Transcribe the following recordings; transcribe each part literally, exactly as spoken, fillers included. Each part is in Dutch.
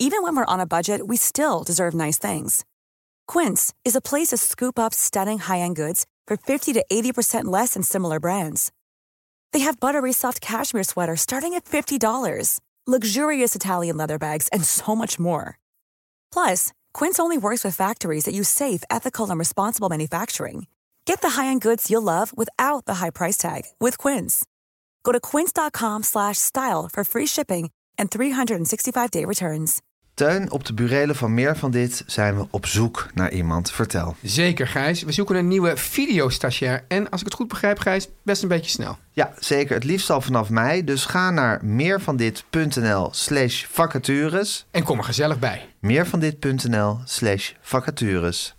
Even when we're on a budget, we still deserve nice things. Quince is a place to scoop up stunning high-end goods for fifty to eighty percent less than similar brands. They have buttery soft cashmere sweaters starting at fifty dollars, luxurious Italian leather bags, and so much more. Plus, Quince only works with factories that use safe, ethical, and responsible manufacturing. Get the high-end goods you'll love without the high price tag with Quince. Go to quince.com slash style for free shipping and three sixty-five day returns. Teun, op de burelen van Meer van Dit zijn we op zoek naar iemand. Vertel. Zeker, Gijs. We zoeken een nieuwe videostagiair. En als ik het goed begrijp, Gijs, best een beetje snel. Ja, zeker. Het liefst al vanaf mei. Dus ga naar meervandit.nl slash vacatures. En kom er gezellig bij. meervandit.nl slash vacatures.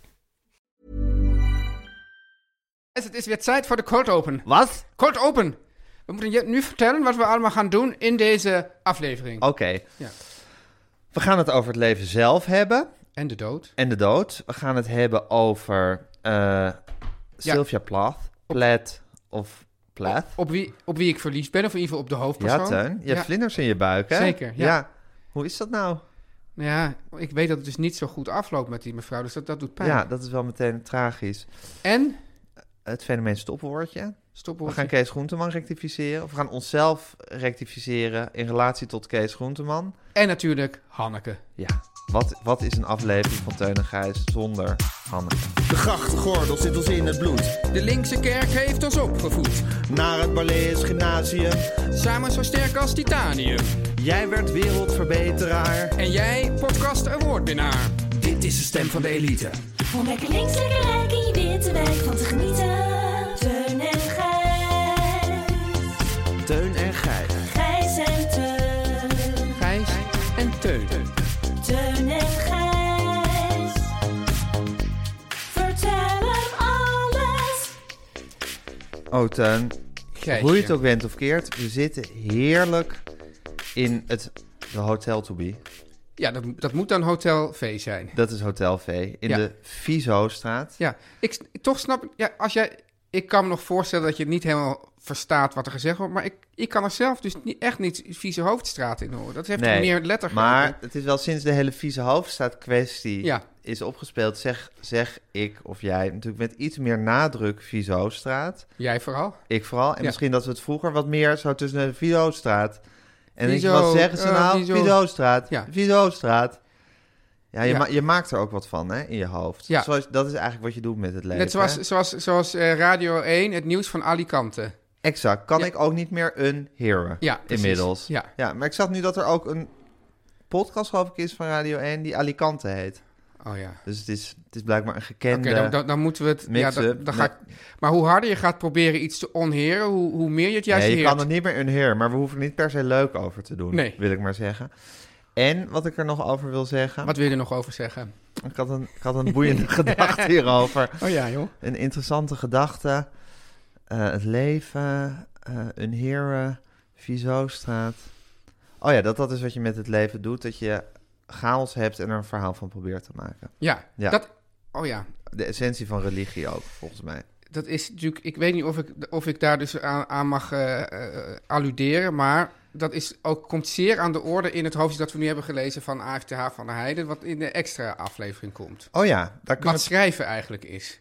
Het is weer tijd voor de cold open. Wat? Cold open. We moeten je nu vertellen wat we allemaal gaan doen in deze aflevering. Oké. Okay. Ja. We gaan het over het leven zelf hebben. En de dood. En de dood. We gaan het hebben over uh, Sylvia Plath. Plath of Plath. Op, op, wie, op wie ik verliefd ben, of in ieder geval op de hoofdpersoon. Ja, Teun. Je hebt ja. vlinders in je buik, hè? Zeker, ja. ja. Hoe is dat nou? Ja, ik weet dat het dus niet zo goed afloopt met die mevrouw, dus dat, dat doet pijn. Ja, dat is wel meteen tragisch. En? Het fenomeen stopwoordje. Stopwoordje. We gaan Kees Groenteman rectificeren. Of we gaan onszelf rectificeren in relatie tot Kees Groenteman. En natuurlijk Hanneke. Ja, wat, wat is een aflevering van Teun en Gijs zonder Hanneke? De grachtgordel zit ons in het bloed. De linkse kerk heeft ons opgevoed. Naar het Barlees Gymnasium. Samen zo sterk als titanium. Jij werd wereldverbeteraar. En jij podcast awardwinnaar. Dit is de stem van de elite. Om lekker links, lekker rijk in je witte wijk van te genieten. Teun en Gijs. Teun en Gijs. Gijs en Teun. Gijs en Teun. Teun en Gijs. Vertel hem alles. Oh, Teun. Gijsje. Hoe je het ook went of keert, we zitten heerlijk in het de Hotel to Be. Ja, dat, dat moet dan Hotel V zijn. Dat is Hotel V in Ja. de Vizostraat. Ja, ik toch snap ik... Ja, als jij... Ik kan me nog voorstellen dat je niet helemaal verstaat wat er gezegd wordt, maar ik, ik kan er zelf dus niet, echt niet Vieze Hoofdstraat in horen. Dat heeft Nee, meer letter maar het is wel sinds de hele Vieze Hoofdstraat kwestie Ja. is opgespeeld, zeg, zeg ik of jij natuurlijk met iets meer nadruk Vieze Hoofdstraat. Jij vooral? Ik vooral. En Ja. misschien dat we het vroeger wat meer zo tussen de Vieze Hoofdstraat. En denk je, Vizo, wat zeggen ze uh, nou? Vizo. Vieze Hoofdstraat. Ja. Vieze Hoofdstraat. Ja, je, Ja. Ma- je maakt er ook wat van, hè, in je hoofd. Ja. Zoals, dat is eigenlijk wat je doet met het leven. Net zoals, hè? zoals, zoals uh, Radio één, het nieuws van Alicante. Exact. Kan Ja. ik ook niet meer een hero Ja, precies. inmiddels. Ja. ja, maar ik zag nu dat er ook een podcast, geloof ik, is van Radio één die Alicante heet. Oh ja. Dus het is, het is blijkbaar een Oké, gekende... dan, dan, dan moeten we het... Ja, mix-up. dan, dan ga ik, maar hoe harder je gaat proberen iets te onheren, hoe, hoe meer je het juist nee, je heert. kan er niet meer een heer, maar we hoeven er niet per se leuk over te doen, Nee. wil ik maar zeggen. En wat ik er nog over wil zeggen... Wat wil je er nog over zeggen? Ik had een, ik had een boeiende gedachte hierover. Oh ja, joh. Een interessante gedachte. Uh, het leven, uh, een heren, Vizostraat. Oh ja, dat dat is wat je met het leven doet. Dat je chaos hebt en er een verhaal van probeert te maken. Ja, Ja. dat... Oh ja, De essentie van religie ook, volgens mij. dat is natuurlijk... Ik weet niet of ik, of ik daar dus aan, aan mag uh, uh, alluderen, maar dat is ook, komt zeer aan de orde in het hoofdstuk dat we nu hebben gelezen van A F T H van der Heijden, wat in de extra aflevering komt. Oh ja, daar kunnen Wat schrijven eigenlijk is.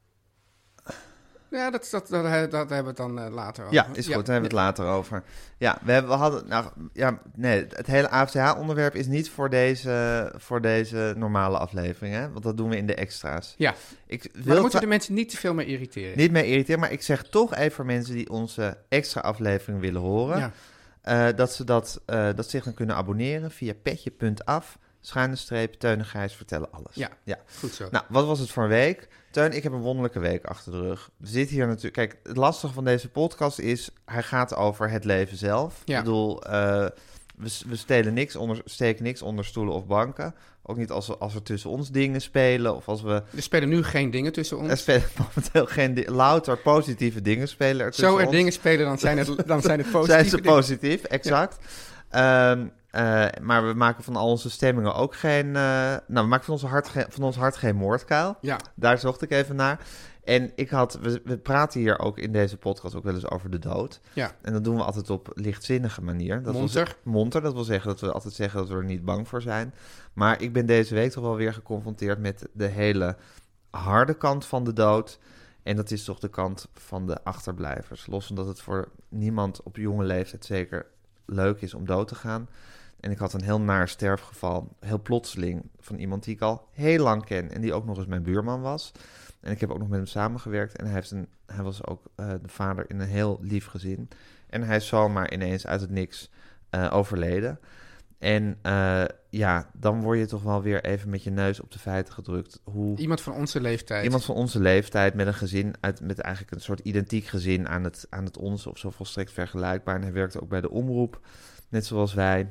Ja, dat, dat, dat, dat, dat hebben we het dan uh, later over. Ja, is goed. Daar hebben we het later over. Ja, we, hebben, we hadden... Nou, ja, nee, het hele A F T H-onderwerp is niet voor deze, voor deze normale aflevering, hè? Want dat doen we in de extra's. Ja, Ik maar wil dan moeten we de mensen niet te veel mee irriteren. niet meer irriteren, maar ik zeg toch even voor mensen die onze extra aflevering willen horen, Ja. uh, dat ze dat, uh, dat ze zich dan kunnen abonneren via petje.af, schuine streep, Teun en Gijs vertellen alles. Ja. ja. Goed zo. Nou, wat was het voor een week? Teun, ik heb een wonderlijke week achter de rug. We zitten hier natuurlijk... Kijk, het lastige van deze podcast is... Hij gaat over het leven zelf. Ja. Ik bedoel, uh, we, we stelen niks onder, steken niks onder stoelen of banken. Ook niet als, we, als er tussen ons dingen spelen of als we... Er spelen nu geen dingen tussen ons. Er spelen momenteel geen... di- louter positieve dingen spelen er tussen Zo er ons. dingen spelen, dan zijn het, dan zijn het positieve Zijn ze dingen. positief, exact. Ja. Um, uh, maar we maken van al onze stemmingen ook geen... Uh, nou, we maken van, onze hart geen, van ons hart geen moordkuil. Ja. Daar zocht ik even naar. En ik had, we, we praten hier ook in deze podcast ook wel eens over de dood. Ja. En dat doen we altijd op lichtzinnige manier. Dat Monter. Wil, monter, dat wil zeggen dat we altijd zeggen dat we er niet bang voor zijn. Maar ik ben deze week toch wel weer geconfronteerd met de hele harde kant van de dood. En dat is toch de kant van de achterblijvers. Los van dat het voor niemand op jonge leeftijd zeker leuk is om dood te gaan. En ik had een heel naar sterfgeval, heel plotseling, van iemand die ik al heel lang ken. En die ook nog eens mijn buurman was. En ik heb ook nog met hem samengewerkt. En hij, heeft een, hij was ook uh, de vader in een heel lief gezin. En hij is zomaar ineens uit het niks uh, overleden. En uh, ja, dan word je toch wel weer even met je neus op de feiten gedrukt. Hoe Iemand van onze leeftijd. Iemand van onze leeftijd met een gezin, uit, met eigenlijk een soort identiek gezin aan het, aan het onze, of zo volstrekt vergelijkbaar. En hij werkte ook bij de omroep, net zoals wij.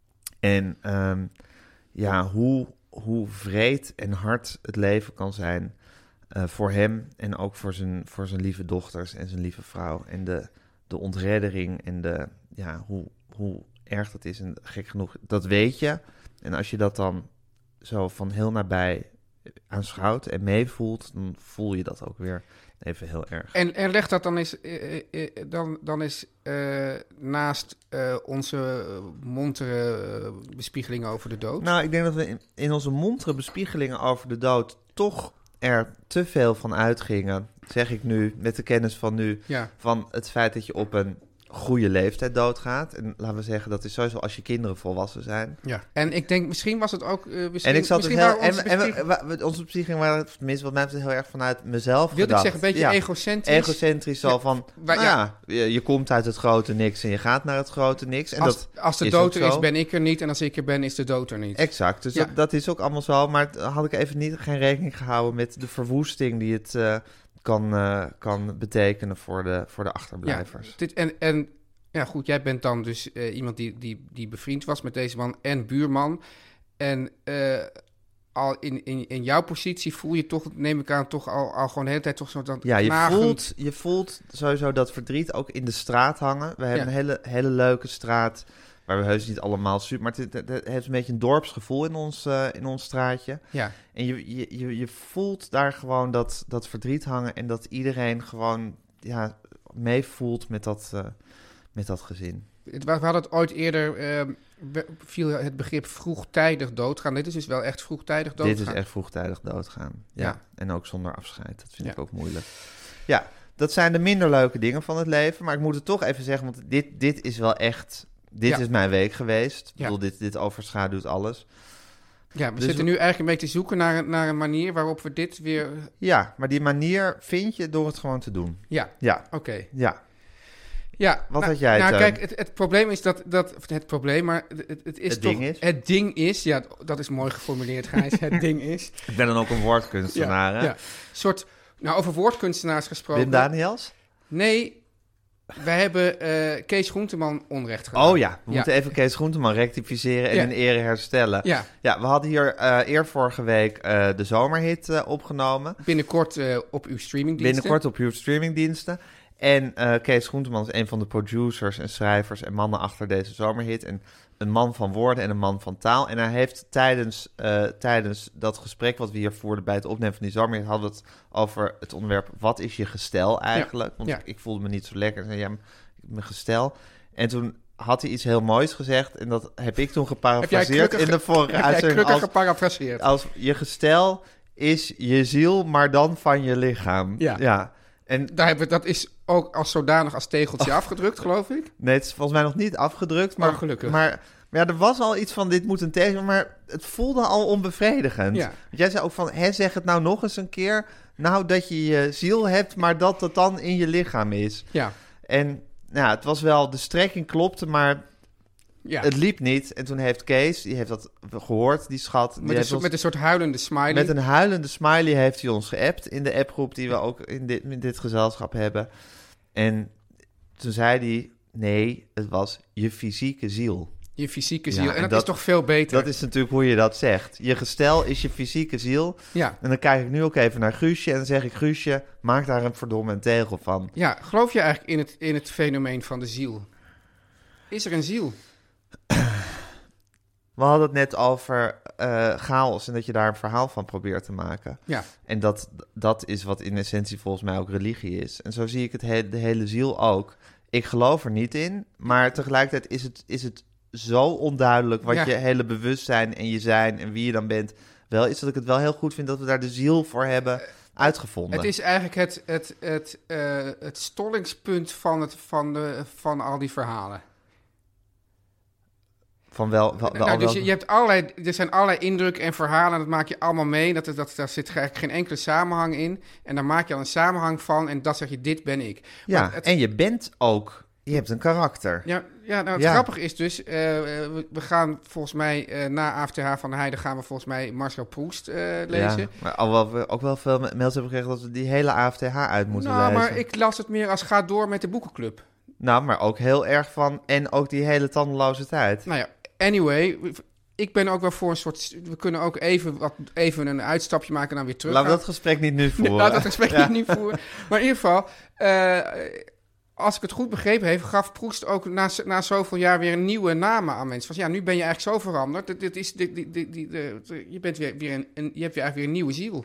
En um, ja, hoe, hoe wreed en hard het leven kan zijn uh, voor hem en ook voor zijn, voor zijn lieve dochters en zijn lieve vrouw. En de, de ontreddering en de, ja, hoe, hoe erg dat is. En gek genoeg, dat weet je. En als je dat dan zo van heel nabij aanschouwt en meevoelt, dan voel je dat ook weer even heel erg. En, en leg dat dan eens, eh, eh, dan, dan eens uh, naast uh, onze montere uh, bespiegelingen over de dood. Nou, ik denk dat we in, in onze montere bespiegelingen over de dood toch er te veel van uitgingen, zeg ik nu, met de kennis van nu, ja. van het feit dat je op een goede leeftijd doodgaat. En laten we zeggen, dat is sowieso als je kinderen volwassen zijn. Ja. En ik denk, misschien was het ook... Uh, misschien, en ik zat misschien het heel... waren onze En, bespieg... en we, we, onze bespiegelingen waren, tenminste wat mij betreft, heel erg vanuit mezelf Wilde gedacht. ik zeggen, een beetje ja. egocentrisch. Egocentrisch zo ja, van, waar, nou ja. ja, je, je komt uit het grote niks en je gaat naar het grote niks. En als, dat als de is dood er is, zo. ben ik er niet. En als ik er ben, is de dood er niet. Exact, dus ja. dat, dat is ook allemaal zo. Maar had ik even niet, geen rekening gehouden met de verwoesting die het uh, kan, uh, kan betekenen voor de, voor de achterblijvers. Ja, dit, en... en Ja, goed, jij bent dan dus uh, iemand die, die, die bevriend was met deze man en buurman. En uh, al in, in, in jouw positie voel je toch, neem ik aan, toch al, al gewoon de hele tijd toch zo dat Ja, je knagend... voelt, je voelt sowieso dat verdriet ook in de straat hangen. We hebben ja. een hele, hele leuke straat, waar we heus niet allemaal super... Maar het, het, het heeft een beetje een dorpsgevoel in ons, uh, in ons straatje. Ja. En je, je, je, je voelt daar gewoon dat, dat verdriet hangen en dat iedereen gewoon ja, meevoelt met dat... Uh, met dat gezin. We hadden het ooit eerder, uh, viel het begrip vroegtijdig doodgaan. Dit is dus wel echt vroegtijdig doodgaan. Dit is echt vroegtijdig doodgaan. Ja. ja. En ook zonder afscheid. Dat vind ja. ik ook moeilijk. Ja, dat zijn de minder leuke dingen van het leven. Maar ik moet het toch even zeggen, want dit, dit is wel echt... Dit ja. is mijn week geweest. Ik ja. bedoel, dit, dit overschaduwt alles. Ja, we dus zitten nu eigenlijk een beetje te zoeken naar, naar een manier waarop we dit weer... Ja, maar die manier vind je door het gewoon te doen. Ja, ja. oké. Okay. Ja. Ja, wat nou, had jij? Nou, Teun? kijk, het, het probleem is dat, dat het probleem, maar het, het is het toch. Ding is. Het ding is, ja, dat is mooi geformuleerd, Gijs. Het ding is. Ik ben dan ook een woordkunstenaar, ja, hè? Ja. Soort, nou, over woordkunstenaars gesproken. Wim Daniels? Nee, wij hebben uh, Kees Groenteman onrecht gedaan. Oh ja, we ja. moeten even Kees Groenteman rectificeren en ja. in ere herstellen. Ja. ja, we hadden hier uh, eer vorige week uh, de zomerhit uh, opgenomen. Binnenkort uh, op uw streamingdiensten. Binnenkort op uw streamingdiensten. En uh, Kees Groenteman is een van de producers en schrijvers en mannen achter deze zomerhit. En een man van woorden en een man van taal. En hij heeft tijdens, uh, tijdens dat gesprek wat we hier voerden bij het opnemen van die zomerhit, hadden we het over het onderwerp, wat is je gestel eigenlijk? Ja. Want Ja. ik, ik voelde me niet zo lekker. Ik zei, ja, mijn gestel. En toen had hij iets heel moois gezegd. En dat heb ik toen geparafraseerd in de vorige heb uitzending. Heb als, jij geparafraseerd? als je gestel is je ziel, maar dan van je lichaam. Ja. ja. En Daar hebben we, dat is ook als zodanig als tegeltje oh. afgedrukt, geloof ik. Nee, het is volgens mij nog niet afgedrukt. Maar, oh, gelukkig. Maar, maar ja, er was al iets van, dit moet een tegel, maar het voelde al onbevredigend. Ja. Want jij zei ook van, hè, zeg het nou nog eens een keer. Nou, dat je je ziel hebt, maar dat het dan in je lichaam is. Ja. En nou, het was wel, de strekking klopte, maar ja. het liep niet. En toen heeft Kees, die heeft dat gehoord, die schat. Die met, een soort, ons, met een soort huilende smiley. Met een huilende smiley heeft hij ons geappt in de appgroep die we ook in dit, in dit gezelschap hebben. En toen zei hij, nee, het was je fysieke ziel. Je fysieke ziel. Ja, en, en dat, dat is toch veel beter? Dat is natuurlijk hoe je dat zegt. Je gestel is je fysieke ziel. Ja. En dan kijk ik nu ook even naar Guusje en dan zeg ik, Guusje, maak daar een verdomme een tegel van. Ja, geloof je eigenlijk in het, in het fenomeen van de ziel? Is er een ziel? We hadden het net over uh, chaos en dat je daar een verhaal van probeert te maken. Ja. En dat, dat is wat in essentie volgens mij ook religie is. En zo zie ik het he- de hele ziel ook. Ik geloof er niet in, maar tegelijkertijd is het, is het zo onduidelijk wat Ja. je hele bewustzijn en je zijn en wie je dan bent wel is, dat ik het wel heel goed vind dat we daar de ziel voor hebben uitgevonden. Het is eigenlijk het, het, het, uh, het stollingspunt van, het, van, de, van al die verhalen. Van wel, wel, wel Nou, dus wel- je, je hebt allerlei, er zijn allerlei indrukken en verhalen, dat maak je allemaal mee. Dat, dat, daar zit eigenlijk geen enkele samenhang in. En daar maak je al een samenhang van en dat zeg je, dit ben ik. ja, Maar het- en je bent ook, je hebt een karakter. Ja, ja, nou het Ja. grappige is dus, uh, we, we gaan volgens mij, uh, na A F T H van der Heijden gaan we volgens mij Marcel Proust uh, lezen. Ja, maar alhoewel we ook wel veel mails hebben gekregen dat we die hele A F T H uit moeten Nou, lezen. maar ik las het meer als ga door met de boekenclub. Nou, maar ook heel erg van, en ook die hele tandeloze tijd. Nou ja, anyway, ik ben ook wel voor een soort, we kunnen ook even, wat, even een uitstapje maken en dan weer terug. Laten we dat gesprek niet nu voeren. Laat dat gesprek Ja. niet voeren. Maar in ieder geval, uh, als ik het goed begrepen heb, gaf Proest ook na, na zoveel jaar weer een nieuwe namen aan mensen. Van ja, nu ben je eigenlijk zo veranderd. Dit, dit is, dit, dit, dit, dit, dit, je, bent weer, weer een, een, je hebt weer eigenlijk weer een nieuwe ziel.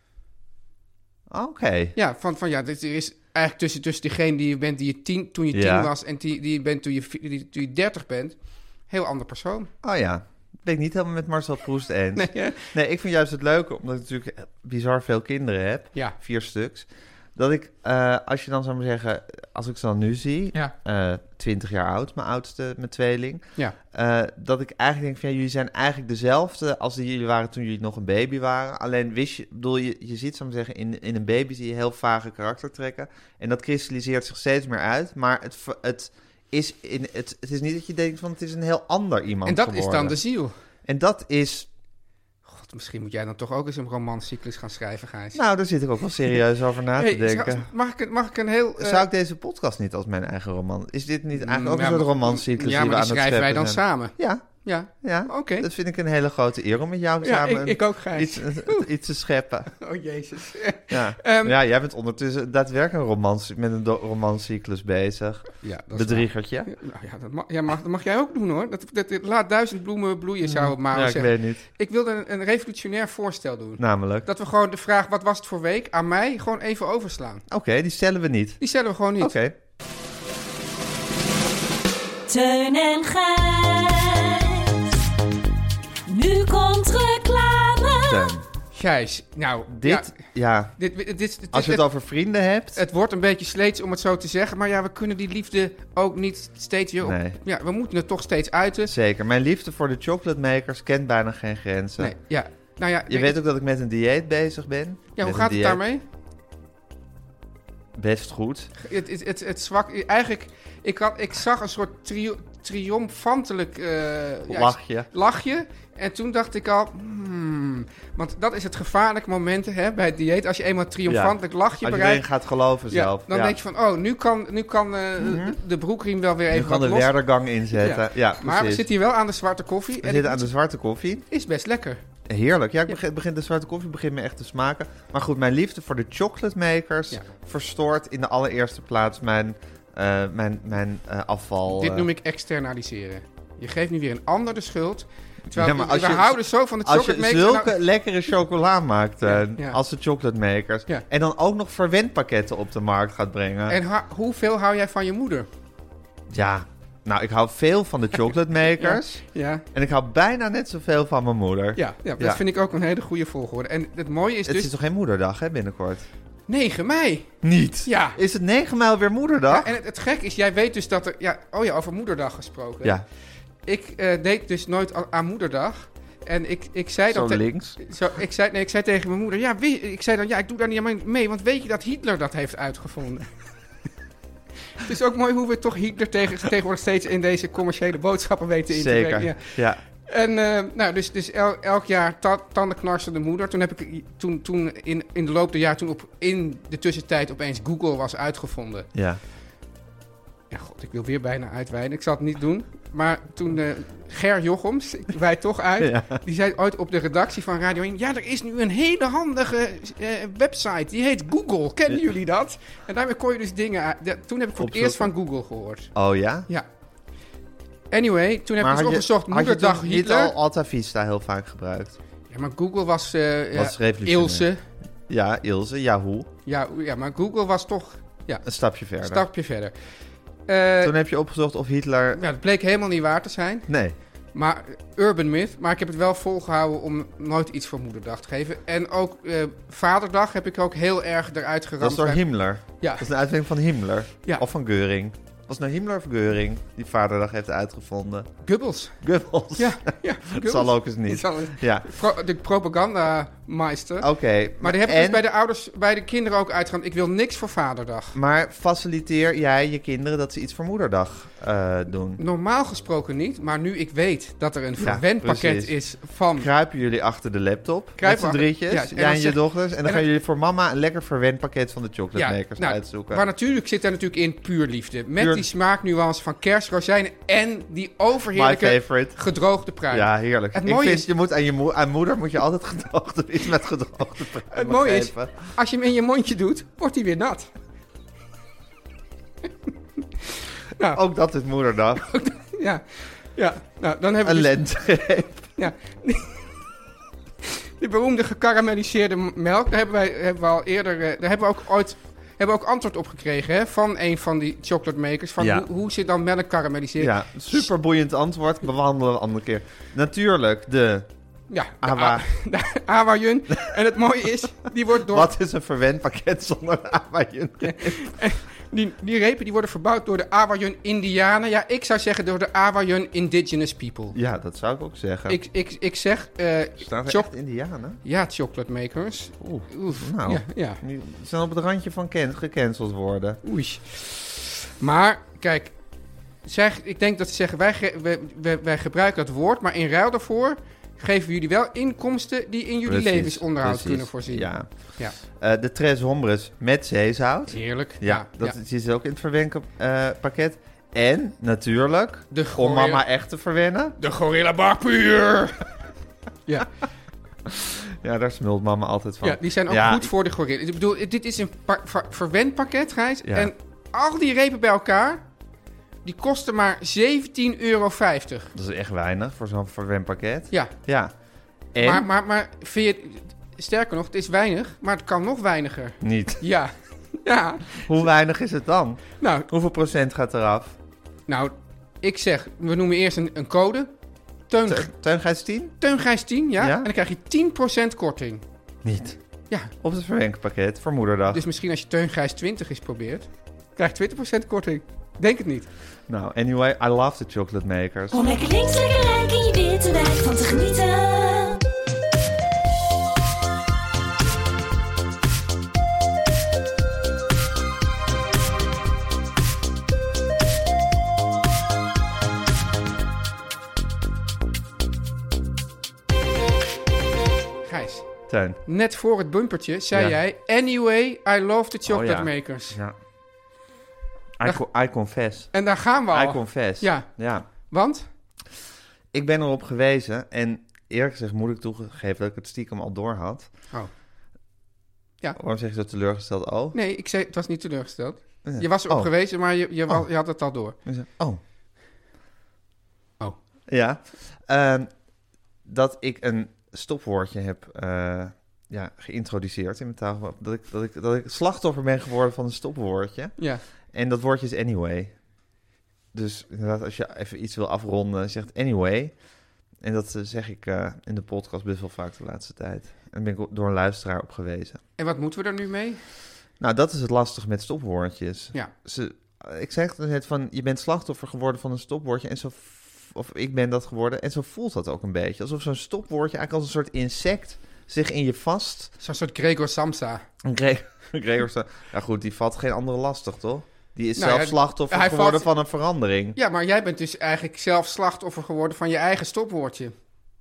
Oké. Okay. Ja, van, van ja, dit is eigenlijk tussen, tussen diegene die je bent die je tien, toen je tien Ja. was en die, die je bent toen je, die, toen je dertig bent. Heel ander persoon. Oh ja, ben ik niet helemaal met Marcel Proust eens. Nee, hè? Nee, ik vind juist het leuke, omdat ik natuurlijk bizar veel kinderen heb, Ja. vier stuks, dat ik, uh, als je dan zou maar zeggen, als ik ze dan nu zie, Ja. uh, twintig jaar oud, mijn oudste, mijn tweeling, Ja. uh, dat ik eigenlijk denk van, ja, jullie zijn eigenlijk dezelfde als die jullie waren toen jullie nog een baby waren. Alleen wist je, bedoel je, je ziet, zou ik maar zeggen, in, in een baby zie je heel vage karaktertrekken en dat kristalliseert zich steeds meer uit, maar het, het is in het, het is niet dat je denkt van, het is een heel ander iemand En dat geworden. is dan de ziel. En dat is... God, misschien moet jij dan toch ook eens een romancyclus gaan schrijven, Gijs. Nou, daar zit ik ook wel serieus over na te Hey, denken. Mag ik, mag ik een heel... Uh... Zou ik deze podcast niet als mijn eigen roman... Is dit niet eigenlijk ook ja, een soort maar- romancyclus Ja, die we maar aan die het schrijven wij dan scheppen zijn? samen. Ja, Ja, ja. oké. Okay. Dat vind ik een hele grote eer om met jou Ja, samen ik, ik ook, Gijs. iets, iets te scheppen. Oh, jezus. Ja. Um, ja, jij bent ondertussen daadwerkelijk een romans, met een do- romancyclus bezig. Ja, dat is Bedriegertje. waar. Nou ja, dat mag, ja, mag, dat mag jij ook doen, hoor. Dat, dat, dat- laat duizend bloemen bloeien, zou Mao Ja, ik zeggen. weet niet. Ik wilde een, een revolutionair voorstel doen. Namelijk. Dat we gewoon de vraag, wat was het voor week, aan mij gewoon even overslaan. Oké, okay, die stellen we niet. Die stellen we gewoon niet. Oké. Okay. Teun en Gijs. Nu komt reclame. Teun. Gijs, nou... Dit, ja... ja. Dit, dit, dit, dit, Als je het over vrienden hebt... Het wordt een beetje sleets om het zo te zeggen, maar ja, we kunnen die liefde ook niet steeds weer op... Nee. Ja, we moeten het toch steeds uiten. Zeker. Mijn liefde voor de chocolate makers kent bijna geen grenzen. Nee, ja. Nou ja, Je nee, weet ook dat ik met een dieet bezig ben. Ja, hoe Met gaat een het dieet. daarmee? Best goed. Het, het, het, het zwak... Eigenlijk, ik, had, ik zag een soort tri triomfantelijk... Uh, ja, Lachje. lachje. En toen dacht ik al... Hmm, want dat is het gevaarlijke moment hè, bij het dieet. Als je eenmaal een triomfantelijk Ja. lachje Als je bereikt... erin gaat geloven Ja, zelf. dan ja. denk je van, oh, nu kan, nu kan uh, Mm-hmm. de, de broekriem wel weer Nu even kan wat de los. werdergang inzetten. Ja, ja Maar we precies. zitten hier wel aan de zwarte koffie. We en zitten het aan de zwarte koffie. is best lekker. Heerlijk. Ja, ik begin, begin de zwarte koffie begint me echt te smaken. Maar goed, mijn liefde voor de chocolate makers Ja. verstoort in de allereerste plaats mijn, uh, mijn, mijn uh, afval. Dit uh, noem ik externaliseren. Je geeft nu weer een ander de schuld. Terwijl Ja, maar we, als we je- houden zo van de Als chocolate je makers. zulke nou- lekkere chocola maakt, uh, Ja, ja. als de chocolate makers, Ja. en dan ook nog verwendpakketten op de markt gaat brengen. En ha- hoeveel hou jij van je moeder? Ja, nou, ik hou veel van de chocolate makers. Ja, En ik hou bijna net zoveel van mijn moeder. ja, ja dat Ja. vind ik ook een hele goede volgorde. En het mooie is Het dus is toch geen moederdag, hè, binnenkort? negen mei. Niet? Ja. Is het negen mei weer moederdag? Ja, en het, het gek is, jij weet dus dat er... Ja, oh ja, over moederdag gesproken. Ja, Ik uh, deed dus nooit a- aan moederdag. En ik, ik zei zo dan... te- links. Zo, ik, zei, nee, ik zei tegen mijn moeder... Ja, wie, ik zei dan, ja, ik doe daar niet aan mee, want weet je dat Hitler dat heeft uitgevonden? Het is ook mooi hoe we toch Hitler tegen, tegenwoordig steeds in deze commerciële boodschappen weten in te Zeker, brengen. Ja. ja. En uh, nou, dus, dus el, elk jaar ta tandenknarsende moeder. Toen heb ik toen, toen in, in de loop der jaar, toen op, in de tussentijd opeens Google was uitgevonden. ja. Ja, god, ik wil weer bijna uitweiden. Ik zal het niet doen. Maar toen uh, Ger Jochems, ik wijd toch uit, Ja. die zei ooit op de redactie van Radio één... Ja, er is nu een hele handige uh, website, die heet Google. Kennen jullie dat? En daarmee kon je dus dingen... uit- ja, toen heb ik voor het Opzoeken. eerst van Google gehoord. Oh ja? Ja. Anyway, toen heb ik Maar dus had je, opgezocht had je moederdag toen niet Hitler. al Alta Vista heel vaak gebruikt? Ja, maar Google was... eh ja, Was revolutionair. Ilse. Ja, Ilse, Yahoo. Ja, ja, maar Google was toch ja, Een stapje verder. een stapje verder. Eh, Toen heb je opgezocht of Hitler... ja, dat bleek helemaal niet waar te zijn. Nee. Maar Urban Myth. Maar ik heb het wel volgehouden om nooit iets voor moederdag te geven. En ook eh, vaderdag heb ik ook heel erg eruit geramd. Dat is door bij- Himmler. Ja. Dat is een uitvinding van Himmler. Ja. Of van Göring. Was het nou Himmler of Göring die vaderdag heeft uitgevonden? Goebbels. Goebbels. Ja, ja. Dat Goebbels. zal ook eens Dat niet. zal- Ja, Pro- de propagandameister. oké. Maar die heb ik En- dus bij de ouders, bij de kinderen ook uitgeramd. Ik wil niks voor vaderdag. Maar faciliteer jij je kinderen dat ze iets voor moederdag eh, doen? Normaal gesproken niet, maar nu ik weet dat er een Ja, verwendpakket precies. is van... Kruipen jullie achter de laptop Kruipen met z'n achter- drietjes, ja, en jij dan en je zeg- dochters, en dan en gaan dan- jullie voor mama een lekker verwend pakket van de chocolate makers nou, uitzoeken. maar natuurlijk zit daar natuurlijk in puur liefde. Met Puur- die smaaknuance van kerst, rozijnen en die My overheerlijke favorite. gedroogde pruim. Ja, heerlijk. Het Ik mooie vind, is- je moet aan je mo- aan moeder moet je altijd gedroogde, iets met gedroogde pruim Het mooie is, geven. als je hem in je mondje doet, wordt hij weer nat. nou, Ook dat is moederdag. ja. Ja, nou, dan hebben Een we dus, lentegreep. ja, die beroemde gekarameliseerde m- melk. Daar hebben, wij, hebben we al eerder, eh, daar hebben we ook ooit hebben we ook antwoord op gekregen hè, van een van die chocolate makers. Van Ja. hoe, hoe zit dan melk karamelliseren? Ja, super boeiend antwoord. Behandelen we een andere keer. Natuurlijk, de... Ja, de Awa. A- de Awajun. En het mooie is, die wordt door... Wat is een verwend pakket zonder de Awajun? Die, die repen die worden verbouwd door de Awajun Indianen. Ja, ik zou zeggen door de Awajun Indigenous People. Ja, dat zou ik ook zeggen. Ik, ik, ik zeg... eh Staat er choc- echt Indianen? Ja, chocolate makers. Oeh, Oef. nou. Ja, ja. Die zijn op het randje van ken- gecanceld worden. Oei. Maar, kijk... Zij, ik denk dat ze zeggen, wij, ge- wij, wij, wij gebruiken dat woord... maar in ruil daarvoor geven we jullie wel inkomsten... die in jullie Precies, levensonderhoud precies. kunnen voorzien. Ja. Ja. Eh, de tres hombres met zeezout. Heerlijk. Ja, dat ja. is ook in het verwenken eh, pakket. En natuurlijk, De om gorilla- mama echt te verwennen. De Gorilla Barpuur. ja. Ja, daar smult mama altijd van. ja, die zijn ook Ja, goed voor de gorilla. Ik bedoel, dit is een pa- ver- verwend pakket, Gijs. Ja. En al die repen bij elkaar, die kosten maar zeventien euro vijftig. Dat is echt weinig voor zo'n verwend pakket. Ja, Ja. En maar, maar, maar vind je... Sterker nog, het is weinig, maar het kan nog weiniger. niet. Ja. Ja. Hoe weinig is het dan? Nou, Hoeveel procent gaat eraf? nou, ik zeg, we noemen eerst een, een code. Teun, Te- Teun Gijs tien? Teun Gijs tien, ja? Ja? En dan krijg je tien procent korting. Niet. Ja, Op het verwenkpakket voor moederdag. dus misschien als je Teun Gijs twintig eens probeert, krijg je twintig procent korting. Denk het niet. Nou, anyway, I love the chocolate makers. Om lekker links, lekker rijk in je witte wijk van te genieten. Gijs, Teun. net voor het bumpertje zei Ja. jij... Anyway, I love the chocolate Oh, ja. makers. Ja. I, Dag- co- I confess. En daar gaan we I al. confess. Ja, Ja. want? Ik ben erop gewezen en eerlijk gezegd moet ik toegeven dat ik het stiekem al door had. Oh. Ja. Waarom zeg je zo teleurgesteld? Oh. Nee, ik zei, het was niet teleurgesteld. Ja. Je was erop Oh. gewezen, maar je, je, wa- Oh. je had het al door. Ik zei, Oh. Oh. Ja. Ehm, dat ik een stopwoordje heb eh, ja, geïntroduceerd in mijn taal. Dat ik, dat, ik, dat ik slachtoffer ben geworden van een stopwoordje. Ja. En dat woordje is anyway. Dus inderdaad, als je even iets wil afronden, zegt anyway. En dat eh, zeg ik eh, in de podcast best wel vaak de laatste tijd. En daar ben ik door een luisteraar op gewezen. En wat moeten we er nu mee? Nou, dat is het lastig met stopwoordjes. Ja. Ze, ik zeg net van, je bent slachtoffer geworden van een stopwoordje en zo, f- of ik ben dat geworden. En zo voelt dat ook een beetje. Alsof zo'n stopwoordje eigenlijk als een soort insect zich in je vast... Zo'n soort Gregor Samsa. Een Gre- Gregor sta- ja goed, die valt geen andere lastig, toch? Die is Nou zelf ja, slachtoffer hij geworden valt- van een verandering. Ja, maar jij bent dus eigenlijk zelf slachtoffer geworden van je eigen stopwoordje.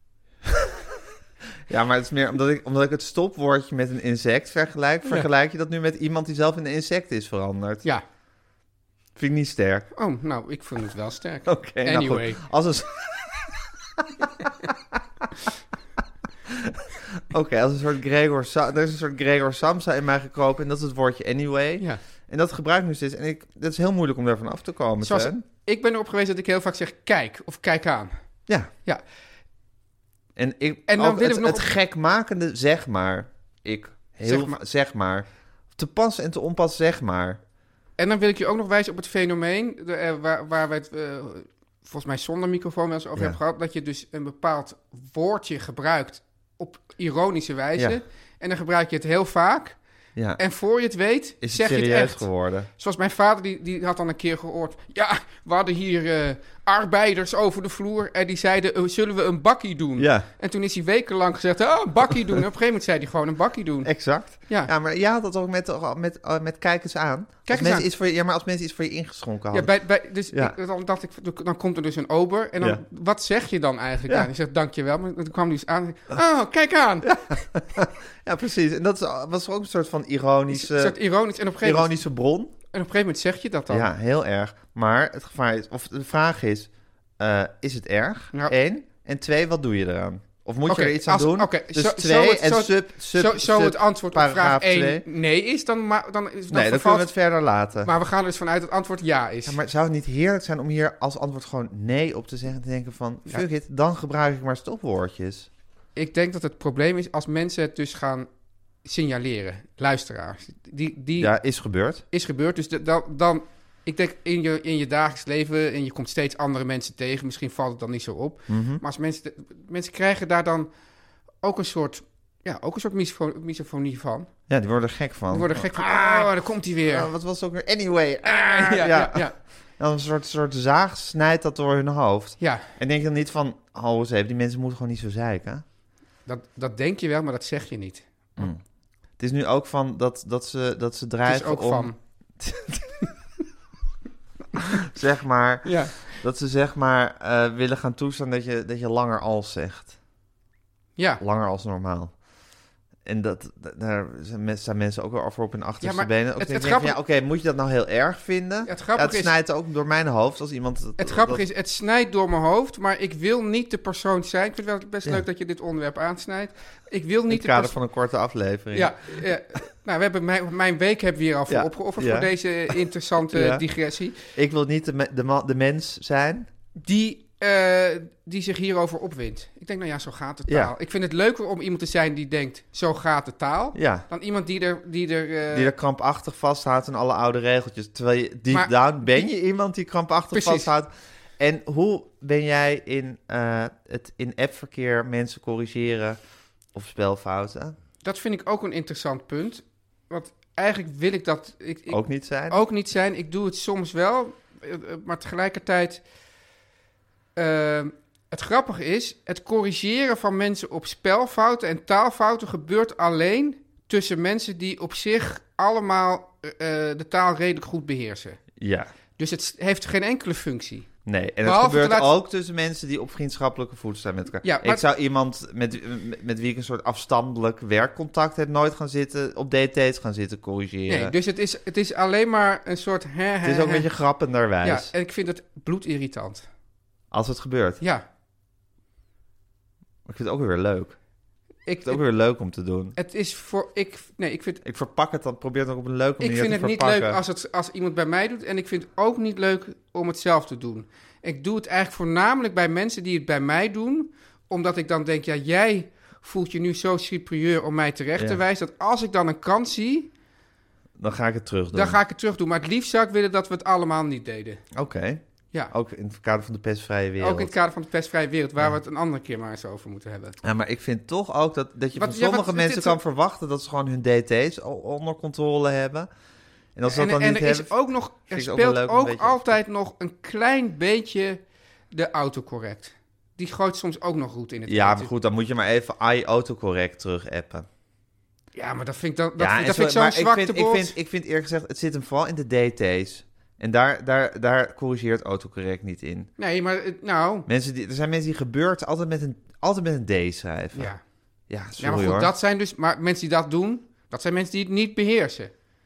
Ja, maar het is meer omdat ik, omdat ik het stopwoordje met een insect vergelijk. Ja. Vergelijk je dat nu met iemand die zelf in een insect is veranderd? Ja. Vind ik niet sterk. Oh, nou, ik vind het wel sterk. Oké, nou Anyway. goed. Als een... Oké, als een soort Gregor... Sa- er is een soort Gregor Samsa in mij gekropen en dat is het woordje anyway. Ja. En dat gebruik ik nu steeds. En ik, dat is heel moeilijk om daarvan af te komen, Zoals, Teun. ik ben erop geweest dat ik heel vaak zeg kijk of kijk aan. Ja. Ja. En, ik, En dan ook wil het, ik nog het gekmakende zeg maar. Ik, heel, Zeg maar. zeg maar. Te pas en te onpas zeg maar. En dan wil ik je ook nog wijzen op het fenomeen... De, eh, waar, waar we het uh, volgens mij zonder microfoon wel eens over Ja. hebben gehad... dat je dus een bepaald woordje gebruikt op ironische wijze... Ja. en dan gebruik je het heel vaak... Ja. En voor je het weet, Is zeg het je het serieus echt. geworden? Zoals mijn vader, die, die had dan een keer gehoord... Ja, we hadden hier uh, arbeiders over de vloer... en die zeiden, uh, zullen we een bakkie doen? Ja. En toen is hij wekenlang gezegd... Oh, een bakkie doen. En op een gegeven moment zei hij gewoon een bakkie doen. Exact. Ja. Ja, maar jij had dat ook met, met, uh, met kijkers aan. Kijk Als eens mensen aan. Iets voor je, ja, maar als mensen iets voor je ingeschonken Ja, hadden. bij, bij, dus Ja. ik, dan, dacht ik, dan komt er dus een ober. En dan, Ja. wat zeg je dan eigenlijk Ja. aan? Je zegt, dankjewel. Maar dan kwam hij dus aan. Oh, kijk aan. Ja. Ja, precies. En dat is, was ook een soort van ironische, Een soort ironisch. En op een gegeven moment, ironische bron. en op een gegeven moment zeg je dat dan. Ja, heel erg. Maar het gevaar is, of de vraag is, uh, is het erg? Ja. Eén. En twee, wat doe je eraan? Of moet Oké, je er iets aan als- doen? oké, Dus zo- twee zo het- en zo- sub, sub, zo zo sub, het antwoord op vraag paragraaf één twee. nee is, dan, ma- dan, is, dan Nee, dan kunnen we vervalt... het verder laten. Maar we gaan er dus vanuit dat het antwoord ja is. Ja, maar zou het niet heerlijk zijn om hier als antwoord gewoon nee op te zeggen? Te denken van, Ja. fuck it, dan gebruik ik maar stopwoordjes. Ik denk dat het probleem is als mensen het dus gaan signaleren. Luisteraars. Die, die Ja, is gebeurd. is gebeurd. Dus de- dan, dan, ik denk in je, in je dagelijks leven... en je komt steeds andere mensen tegen... misschien valt het dan niet zo op. Mhm. Maar als mensen, mensen krijgen daar dan ook een soort... ja, ook een soort misofo- misofonie van. Ja, die worden er gek van. Die worden gek van... oh, daar komt hij weer. Ah, wat was het ook weer? Anyway. Ah, ja, ja, ja. ja. Dan een soort, soort zaag snijdt dat door hun hoofd. Ja, En denk je dan niet van, hou eens even, die mensen moeten gewoon niet zo zeiken. dat, dat denk je wel, maar dat zeg je niet. Mm. Het is nu ook van dat, dat, ze, dat ze Het dreigen is ook om, van... zeg maar, Ja. dat ze zeg maar uh, willen gaan toestaan dat je, dat je langer als zegt. Ja. Langer als normaal. En dat, dat- daar zijn men- staan mensen ook wel over op hun achterste Ja, maar benen. Ook het- denk het ik van, grappige- ja, oké, moet je dat nou heel erg vinden? Het Ja, grappige het is... snijdt ook door mijn hoofd als iemand... dat- Het grappige dat- is, het snijdt door mijn hoofd, maar ik wil niet de persoon zijn. Ik vind het wel best Ja. leuk dat je dit onderwerp aansnijdt. Ik wil in niet het de kader persoon... van een korte aflevering. Ja, ja, nou, we hebben mijn, mijn week hebben we hier al voor Ja, opgeofferd ja. voor deze interessante Ja. digressie. Ik wil niet de, me- de, ma- de mens zijn. Die, eh, die zich hierover opwindt. Ik denk, nou ja, zo gaat de Ja. taal. Ik vind het leuker om iemand te zijn die denkt, zo gaat de taal. Ja, Dan iemand die er... Die er, eh, die er krampachtig vasthoudt aan alle oude regeltjes. Terwijl je deep Maar- down ben je iemand die krampachtig Precies. vasthoudt. En hoe ben jij in uh, het in appverkeer mensen corrigeren of spelfouten? Dat vind ik ook een interessant punt. Want eigenlijk wil ik dat... Ik, ik, ook niet zijn? ook niet zijn. Ik doe het soms wel, eh, eh, maar tegelijkertijd... eh, het grappige is, het corrigeren van mensen op spelfouten en taalfouten gebeurt alleen tussen mensen die op zich allemaal eh, de taal redelijk goed beheersen. Ja. Dus het heeft geen enkele functie. Nee, en het Behalve gebeurt te laten- ook tussen mensen die op vriendschappelijke voet staan met elkaar. Ja, maar- Ik zou iemand met, met, met wie ik een soort afstandelijk werkcontact heb nooit gaan zitten, op D T's gaan zitten corrigeren. Nee, dus het is, het is alleen maar een soort... Hè, hè, het is ook een hè. beetje grappenderwijs, Ja, en ik vind het bloedirritant. als het gebeurt. Ja, Maar ik vind het ook weer leuk. Ik ik, vind het ook weer leuk om te doen. het is voor... Ik, nee, ik vind, Ik verpak het dan, probeer het ook op een leuke ik manier vind te het niet verpakken. leuk als, het, als iemand bij mij doet. En ik vind het ook niet leuk om het zelf te doen. Ik doe het eigenlijk voornamelijk bij mensen die het bij mij doen. Omdat ik dan denk, ja, jij voelt je nu zo superieur om mij terecht Ja. te wijzen. Dat als ik dan een kans zie, Dan ga ik het terug doen. dan ga ik het terug doen. Maar het liefst zou ik willen dat we het allemaal niet deden. Oké, Ja, ook in het kader van de pestvrije wereld. ook in het kader van de pestvrije wereld. Waar we het een andere keer maar eens over moeten hebben. Ja, maar ik vind toch ook dat, dat je Wat- van ja, sommige wat- mensen dit- kan verwachten dat ze gewoon hun D T's al onder controle hebben. En als ze dat En, dan en niet er is hebben... ook nog, er vind ik ook wel speelt leuk om ook, een beetje- altijd nog een klein beetje de autocorrect. Die gooit soms ook nog goed in het Ja, eten. maar goed, dan moet je maar even ai autocorrect terug appen. Ja, maar dat vind ik, dat, dat, ja, vind, en dat zo- vind ik zo'n maar ik zwakte vind, ik, vind, ik vind eerlijk gezegd, het zit hem vooral in de D T's. En daar, daar, daar corrigeert autocorrect niet in. Nee, maar het- nou... Mensen die, er zijn mensen die gebeurt altijd met een, altijd met een D schrijven. Ja. Ja, Ja, sorry maar goed, hoor. dat zijn dus... Maar mensen die dat doen, dat zijn mensen die het niet beheersen.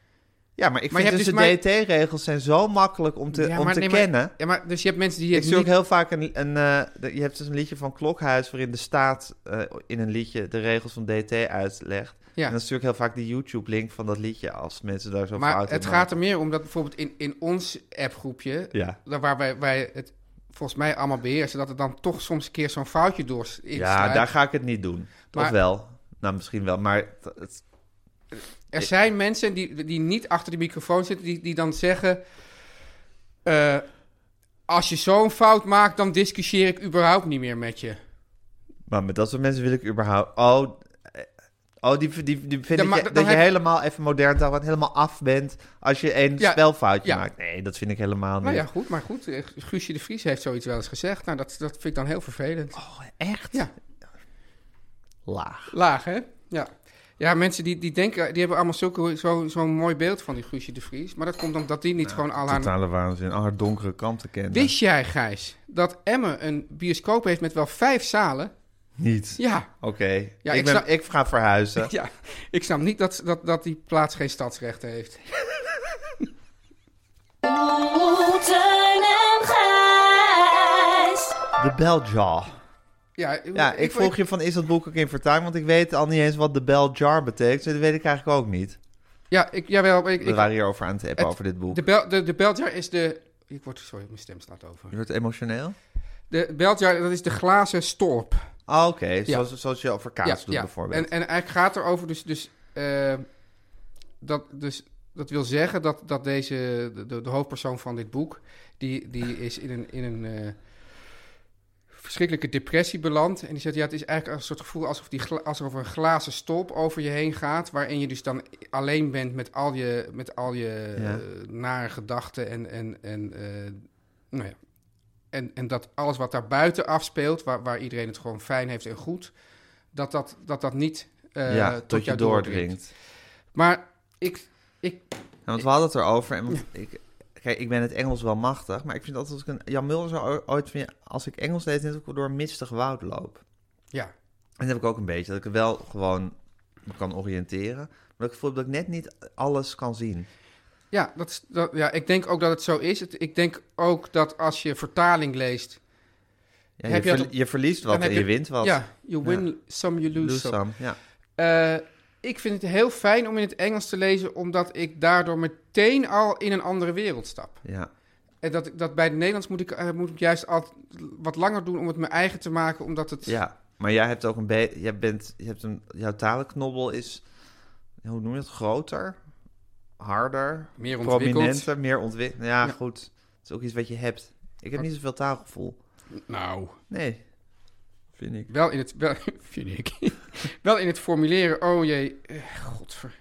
Ja, maar ik Maar je vind dus hebt de dus maar- D T regels zijn zo makkelijk om te, Ja, om maar te nee, maar- kennen. Ja, maar dus je hebt mensen die Ik het zie ook niet... heel vaak een... een eh, de- je hebt dus een liedje van Klokhuis waarin de staat eh, in een liedje de regels van D T uitlegt. Ja. En dan stuur ik heel vaak die YouTube-link van dat liedje als mensen daar zo Maar fout in het gaat er meer om dat bijvoorbeeld in, in ons appgroepje, Ja. daar waar wij, wij het volgens mij allemaal beheersen, dat er dan toch soms een keer zo'n foutje door in Ja, sluipt. daar ga ik het niet doen. Maar- Of wel? Nou, misschien wel, maar... het- het- Er zijn mensen die, die niet achter de microfoon zitten, die, die dan zeggen... eh, als je zo'n fout maakt, dan discussieer ik überhaupt niet meer met je. maar met dat soort mensen wil ik überhaupt... Oh, eh, oh die, die, die vind Dan ik ma- je- dan dat je heb- helemaal even modern taal wat helemaal af bent als je een Ja, spelfoutje ja. maakt. Nee, dat vind ik helemaal niet. Nou ja, goed, maar goed. eh, Guusje de Vries heeft zoiets wel eens gezegd. Nou, dat, dat vind ik dan heel vervelend. Oh, echt? Ja. Laag. Laag, hè? Ja. Ja, mensen die, die denken, die hebben allemaal zulke, zo, zo'n mooi beeld van die Guusje de Vries. Maar dat komt omdat die niet gewoon al haar... Totale waanzin. Al haar donkere kanten kennen. Wist jij, Gijs, dat Emmen een bioscoop heeft met wel vijf zalen? Niet. Ja. Oké. Ja, ik, ik ben, snap- ik ga verhuizen. Ja, ik snap niet dat, dat, dat die plaats geen stadsrechten heeft. Oeh, Teun en Gijs. De Beljar. Ja, Ja, ik vroeg je van, is dat boek ook in vertaling? Want ik weet al niet eens wat de Beljar betekent. Dat weet ik eigenlijk ook niet. Ja, ik, jawel. Ik, We ik, waren hierover aan het hebben, het- over dit boek. de, bel, de, de Beljar is de... Ik word... Sorry, mijn stem slaat over. Je wordt emotioneel? De Beljar, dat is de glazen storp. Ah, oké. Ja. Zoals, zoals je over kaas doet, bijvoorbeeld. En, en eigenlijk gaat erover dus... dus, eh, dat, dus dat wil zeggen dat, dat deze... De, de, de hoofdpersoon van dit boek... Die, die is in een... In een eh, verschrikkelijke depressie beland. En die zegt, ja, het is eigenlijk een soort gevoel alsof, die gla- alsof er een glazen stolp over je heen gaat, waarin je dus dan alleen bent met al je, met al je Ja. eh, nare gedachten en, en, en, eh, nou ja. en, en dat alles wat daar buiten afspeelt, waar, waar iedereen het gewoon fijn heeft en goed, dat dat, dat, dat niet eh, ja, tot, tot je jou doordringt. doordringt. Maar ik, ik Ja, want we hadden het erover. En want ik, kijk, ik ben het Engels wel machtig. Maar ik vind altijd als ik een... Jan Mulder zou o- ooit van... ja, als ik Engels lees, net ook wel door een mistig woud loop. ja, En dat heb ik ook een beetje. Dat ik er wel gewoon me kan oriënteren. Maar dat ik voel dat ik net niet alles kan zien. ja, dat is, dat, ja, ik denk ook dat het zo is. Het, ik denk ook dat als je vertaling leest, Ja, Heb je, je ver- het- je verliest wat dan en heb je je- wint wat. ja, you win some, you lose, Lose some. some. Ja. Eh, ik vind het heel fijn om in het Engels te lezen, omdat ik daardoor meteen al in een andere wereld stap. Ja. En dat, dat bij het Nederlands moet ik, eh, moet ik juist altijd wat langer doen om het mijn eigen te maken, omdat het... Ja. Maar jij hebt ook een beetje... Jij bent... Je hebt een... Jouw talenknobbel is... Hoe noem je het? Groter? Harder? Meer ontwikkeld. Prominenter? Meer ontwikkeld? Ja, Ja. goed. Het is ook iets wat je hebt. Ik heb niet zoveel taalgevoel. Nou, Nee. Vind ik. wel in het... Wel, vind ik. wel in het formuleren, oh jee, eh, godver...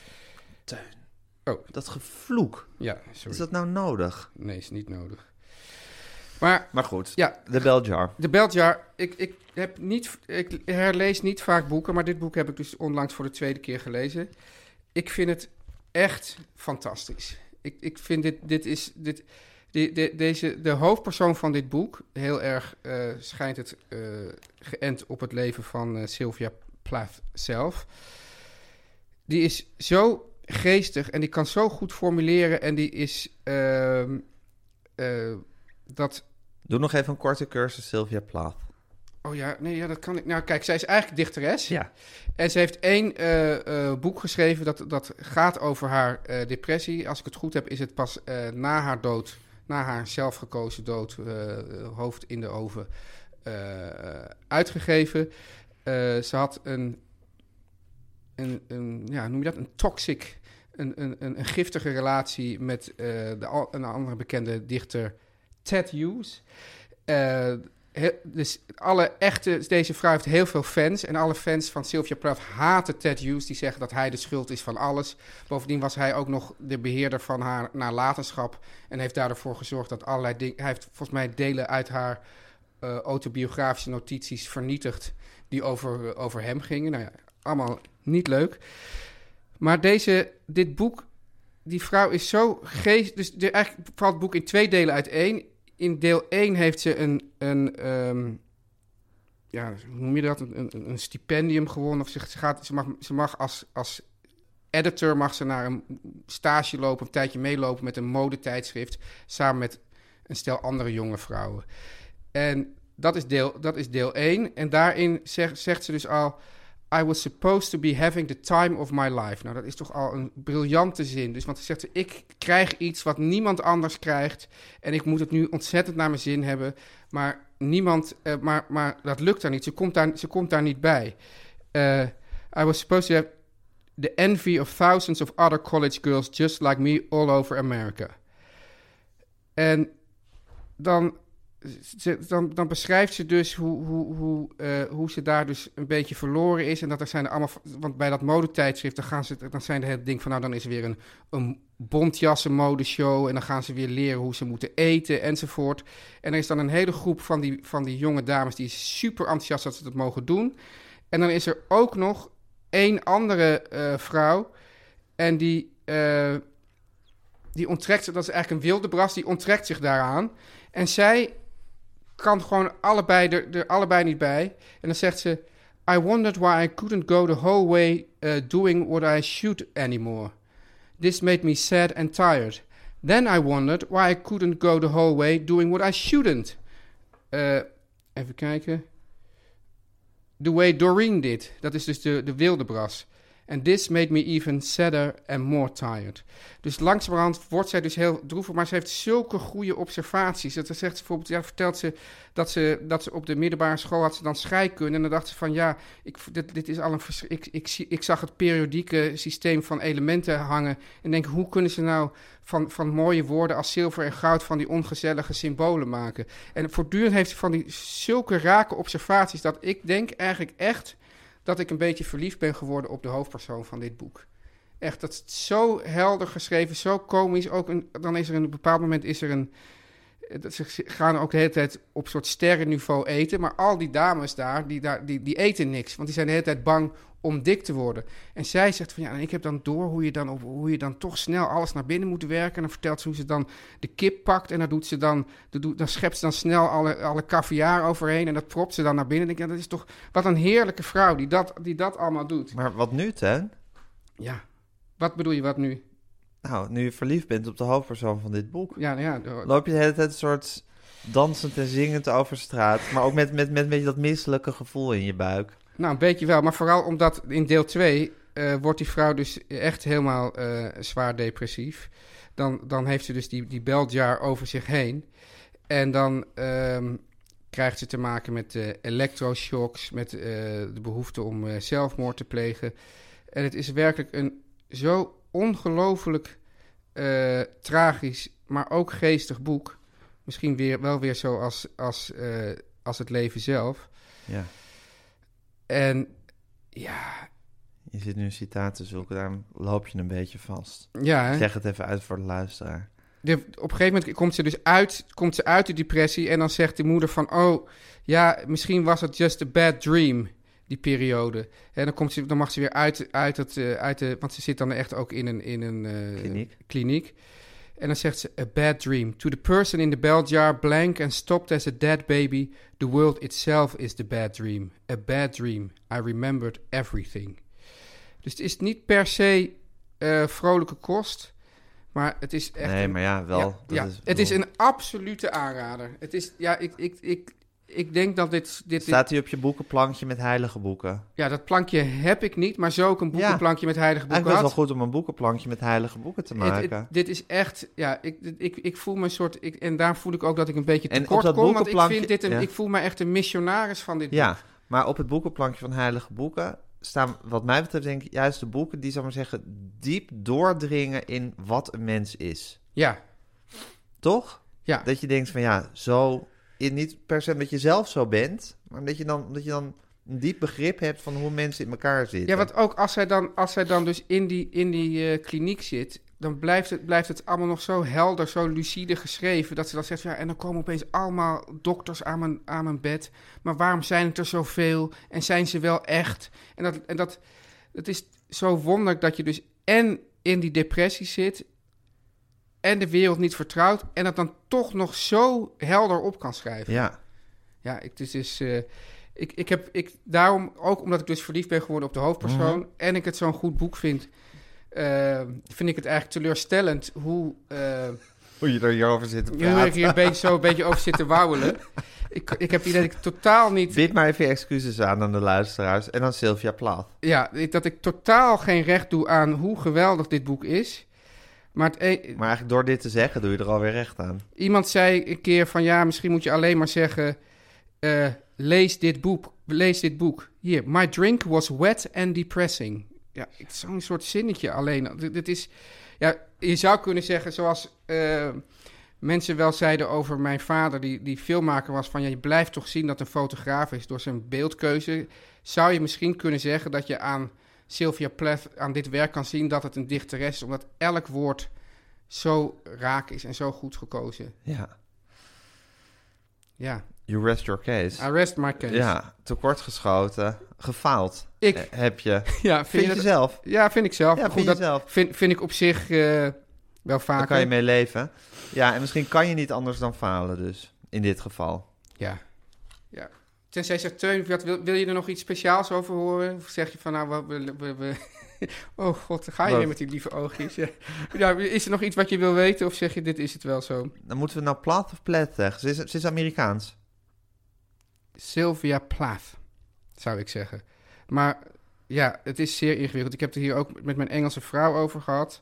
Dat gevloek. Ja, sorry. Is dat nou nodig? Nee, is niet nodig. Maar Maar goed. ja, De Beljar. de Beljar, ik, ik, heb niet, ik herlees niet vaak boeken, maar dit boek heb ik dus onlangs voor de tweede keer gelezen. Ik vind het echt fantastisch. Ik, ik vind dit, dit is, dit, de, de, deze, de hoofdpersoon van dit boek, heel erg eh, schijnt het eh, geënt op het leven van eh, Sylvia Plath zelf. Die is zo geestig en die kan zo goed formuleren en die is ehm, eh, dat... Doe nog even een korte cursus Sylvia Plath. Oh ja, nee, ja, dat kan ik. Nou, kijk, zij is eigenlijk dichteres. Ja. En ze heeft één eh, eh, boek geschreven dat, dat gaat over haar eh, depressie. Als ik het goed heb, is het pas eh, na haar dood, na haar zelfgekozen dood, eh, hoofd in de oven, eh, uitgegeven. Eh, ze had een, een, een, ja, noem je dat, een toxic, een, een, een, een giftige relatie met eh, de, al- een andere bekende dichter, Ted Hughes. Eh, he- dus alle echte, deze vrouw heeft heel veel fans. En alle fans van Sylvia Plath haten Ted Hughes. Die zeggen dat hij de schuld is van alles. Bovendien was hij ook nog de beheerder van haar nalatenschap. En heeft daarvoor gezorgd dat allerlei dingen... Hij heeft volgens mij delen uit haar eh, autobiografische notities vernietigd. Die over, eh, over hem gingen. Nou ja, allemaal niet leuk. Maar deze, dit boek... Die vrouw is zo geest... Dus de, eigenlijk valt het boek in twee delen uiteen. In deel één heeft ze een... een ehm, ja, hoe noem je dat? Een, een, een stipendium gewonnen. Of ze, ze, gaat, ze mag, ze mag als, als editor mag ze naar een stage lopen, een tijdje meelopen met een modetijdschrift, samen met een stel andere jonge vrouwen. En dat is deel, dat is deel één. En daarin zeg, zegt ze dus al, I was supposed to be having the time of my life. Nou, dat is toch al een briljante zin. Dus, want ze zegt, ze, ik krijg iets wat niemand anders krijgt. En ik moet het nu ontzettend naar mijn zin hebben. Maar niemand, uh, maar, maar dat lukt daar niet. Ze komt daar, ze komt daar niet bij. Uh, I was supposed to have the envy of thousands of other college girls just like me all over America. En dan... Ze, dan, dan beschrijft ze dus hoe, hoe, hoe, uh, hoe ze daar dus een beetje verloren is. En dat er zijn er allemaal... Want bij dat modetijdschrift, dan, gaan ze, dan zijn de hele ding van... nou, dan is er weer een, een bontjassen-modeshow... en dan gaan ze weer leren hoe ze moeten eten, enzovoort. En er is dan een hele groep van die, van die jonge dames... die is super enthousiast dat ze dat mogen doen. En dan is er ook nog één andere uh, vrouw... en die, uh, die onttrekt zich... dat is eigenlijk een wildebras, die onttrekt zich daaraan... En zij kan gewoon allebei er, er allebei niet bij. En dan zegt ze... I wondered why I couldn't go the whole way uh, doing what I should anymore. This made me sad and tired. Then I wondered why I couldn't go the whole way doing what I shouldn't. Uh, even kijken. The way Doreen did. Dat is dus de, de wildebras. And this made me even sadder and more tired. Dus langzamerhand wordt zij dus heel droevig, maar ze heeft zulke goede observaties. Dat zegt ze bijvoorbeeld, ja, vertelt ze dat, ze dat ze op de middelbare school had ze dan scheikunde. En dan dacht ze van, ja, ik, dit, dit is al een vers- ik, ik, ik, ik zag het periodieke systeem van elementen hangen. En denk, hoe kunnen ze nou van, van mooie woorden als zilver en goud van die ongezellige symbolen maken? En voortdurend heeft ze van die zulke rake observaties dat ik denk eigenlijk echt... dat ik een beetje verliefd ben geworden op de hoofdpersoon van dit boek. Echt, dat is zo helder geschreven, zo komisch. Ook een, dan is er een bepaald moment is er een... Ze gaan ook de hele tijd op soort sterrenniveau eten. Maar al die dames daar, die, daar die, die eten niks. Want die zijn de hele tijd bang om dik te worden. En zij zegt van ja, en ik heb dan door hoe je dan, op, hoe je dan toch snel alles naar binnen moet werken. En dan vertelt ze hoe ze dan de kip pakt. En dan, doet ze dan, dan schept ze dan snel alle, alle caviar overheen. En dat propt ze dan naar binnen. En ik denk, ja, dat is toch wat een heerlijke vrouw die dat, die dat allemaal doet. Maar wat nu, Teun? Ja, wat bedoel je wat nu? Nou, nu je verliefd bent op de hoofdpersoon van dit boek... Ja, ja, de... loop je de hele tijd een soort dansend en zingend over straat... maar ook met, met, met een beetje dat misselijke gevoel in je buik. Nou, een beetje wel. Maar vooral omdat in deel twee uh, wordt die vrouw dus echt helemaal uh, zwaar depressief. Dan, dan heeft ze dus die, die beltjar over zich heen. En dan um, krijgt ze te maken met uh, elektroshocks... met uh, de behoefte om uh, zelfmoord te plegen. En het is werkelijk een zo... ongelooflijk uh, tragisch, maar ook geestig boek. Misschien weer, wel weer zo als, als, uh, als het leven zelf. Ja. En ja... Je zit nu een citaat te zoeken, daarom loop je een beetje vast. Ja, hè? Zeg het even uit voor de luisteraar. De, op een gegeven moment komt ze dus uit, komt ze uit de depressie... en dan zegt de moeder van... oh, ja, misschien was het just a bad dream... die periode. En dan, komt ze, dan mag ze weer uit, uit, het, uh, uit de... want ze zit dan echt ook in een, in een uh, kliniek. kliniek. En dan zegt ze... A bad dream. To the person in the bell jar, blank and stopped as a dead baby... the world itself is the bad dream. A bad dream. I remembered everything. Dus het is niet per se uh, vrolijke kost... maar het is echt... Nee, een, maar ja, wel. Ja, dat ja, is, het is een absolute aanrader. Het is... Ja, ik... ik, ik Ik denk dat dit... dit Staat hij op je boekenplankje met heilige boeken? Ja, dat plankje heb ik niet, maar zo ook een boekenplankje ja, met heilige boeken had. Eigenlijk is wel goed om een boekenplankje met heilige boeken te maken. Het, het, dit is echt... Ja, ik, ik, ik voel me een soort... Ik, en daar voel ik ook dat ik een beetje tekort kom, want ik vind dit een... Ja. Ik voel me echt een missionaris van dit ja, boek. Ja, maar op het boekenplankje van heilige boeken... staan, wat mij betreft, denk ik, juist de boeken... die, zal maar zeggen, diep doordringen in wat een mens is. Ja. Toch? Ja. Dat je denkt van, ja, zo... Niet per se dat je zelf zo bent, maar dat je dan, dat je dan een diep begrip hebt van hoe mensen in elkaar zitten. Ja, want ook als zij dan, als zij dan dus in die, in die uh, kliniek zit, dan blijft het, blijft het allemaal nog zo helder, zo lucide geschreven, dat ze dan zegt, ja, en dan komen opeens allemaal dokters aan mijn, aan mijn bed, maar waarom zijn het er zoveel en zijn ze wel echt? En dat, en dat, het is zo wonderlijk dat je dus en in die depressie zit... en de wereld niet vertrouwt... en dat dan toch nog zo helder op kan schrijven. Ja. Ja, ik, dus is, uh, ik, ik heb... Ik, daarom, ook omdat ik dus verliefd ben geworden op de hoofdpersoon... Mm-hmm. en ik het zo'n goed boek vind... uh, vind ik het eigenlijk teleurstellend hoe... Uh, Hoe je er hierover zit te hoe praten. ik hier een beetje, zo een beetje over zit te wauwelen. Ik, ik heb het idee dat ik totaal niet... Bied maar even je excuses aan aan de luisteraars. En aan Sylvia Plath. Ja, ik- dat ik totaal geen recht doe aan hoe geweldig dit boek is. Maar, het, e- Maar eigenlijk door dit te zeggen doe je er alweer recht aan. iemand zei een keer van... ja, misschien moet je alleen maar zeggen... uh, lees dit boek, lees dit boek. Hier, my drink was wet and depressing. Ja, het is zo'n soort zinnetje alleen. Dit, dit is... Ja, je zou kunnen zeggen zoals... Uh, mensen wel zeiden over mijn vader, die, die filmmaker was... van ja, je blijft toch zien dat een fotograaf is door zijn beeldkeuze. Zou je misschien kunnen zeggen dat je aan Sylvia Plath, aan dit werk kan zien... dat het een dichteres is, omdat elk woord zo raak is en zo goed gekozen. Ja. Ja, You rest your case. I rest my case. Ja, tekortgeschoten, gefaald. Ik- Eh, heb je. Ja, Vind je je dat- zelf? Ja, vind ik zelf. Ja, Maar vind je dat zelf. Vind, vind ik op zich uh, wel vaker. Daar kan je mee leven. Ja, en misschien kan je niet anders dan falen dus. In dit geval. Ja. ja. Tenzij je zegt, Teun, wat, wil, wil je er nog iets speciaals over horen? Of zeg je van, nou, we... we, we, we oh god, ga je Wat? weer met die lieve oogjes. Ja. Ja, is er nog iets wat je wil weten? Of zeg je, dit is het wel zo? Dan moeten we nou Plath of Plath zeggen. Ze is, ze is Amerikaans. Sylvia Plath, zou ik zeggen. Maar ja, het is zeer ingewikkeld. Ik heb het hier ook met mijn Engelse vrouw over gehad.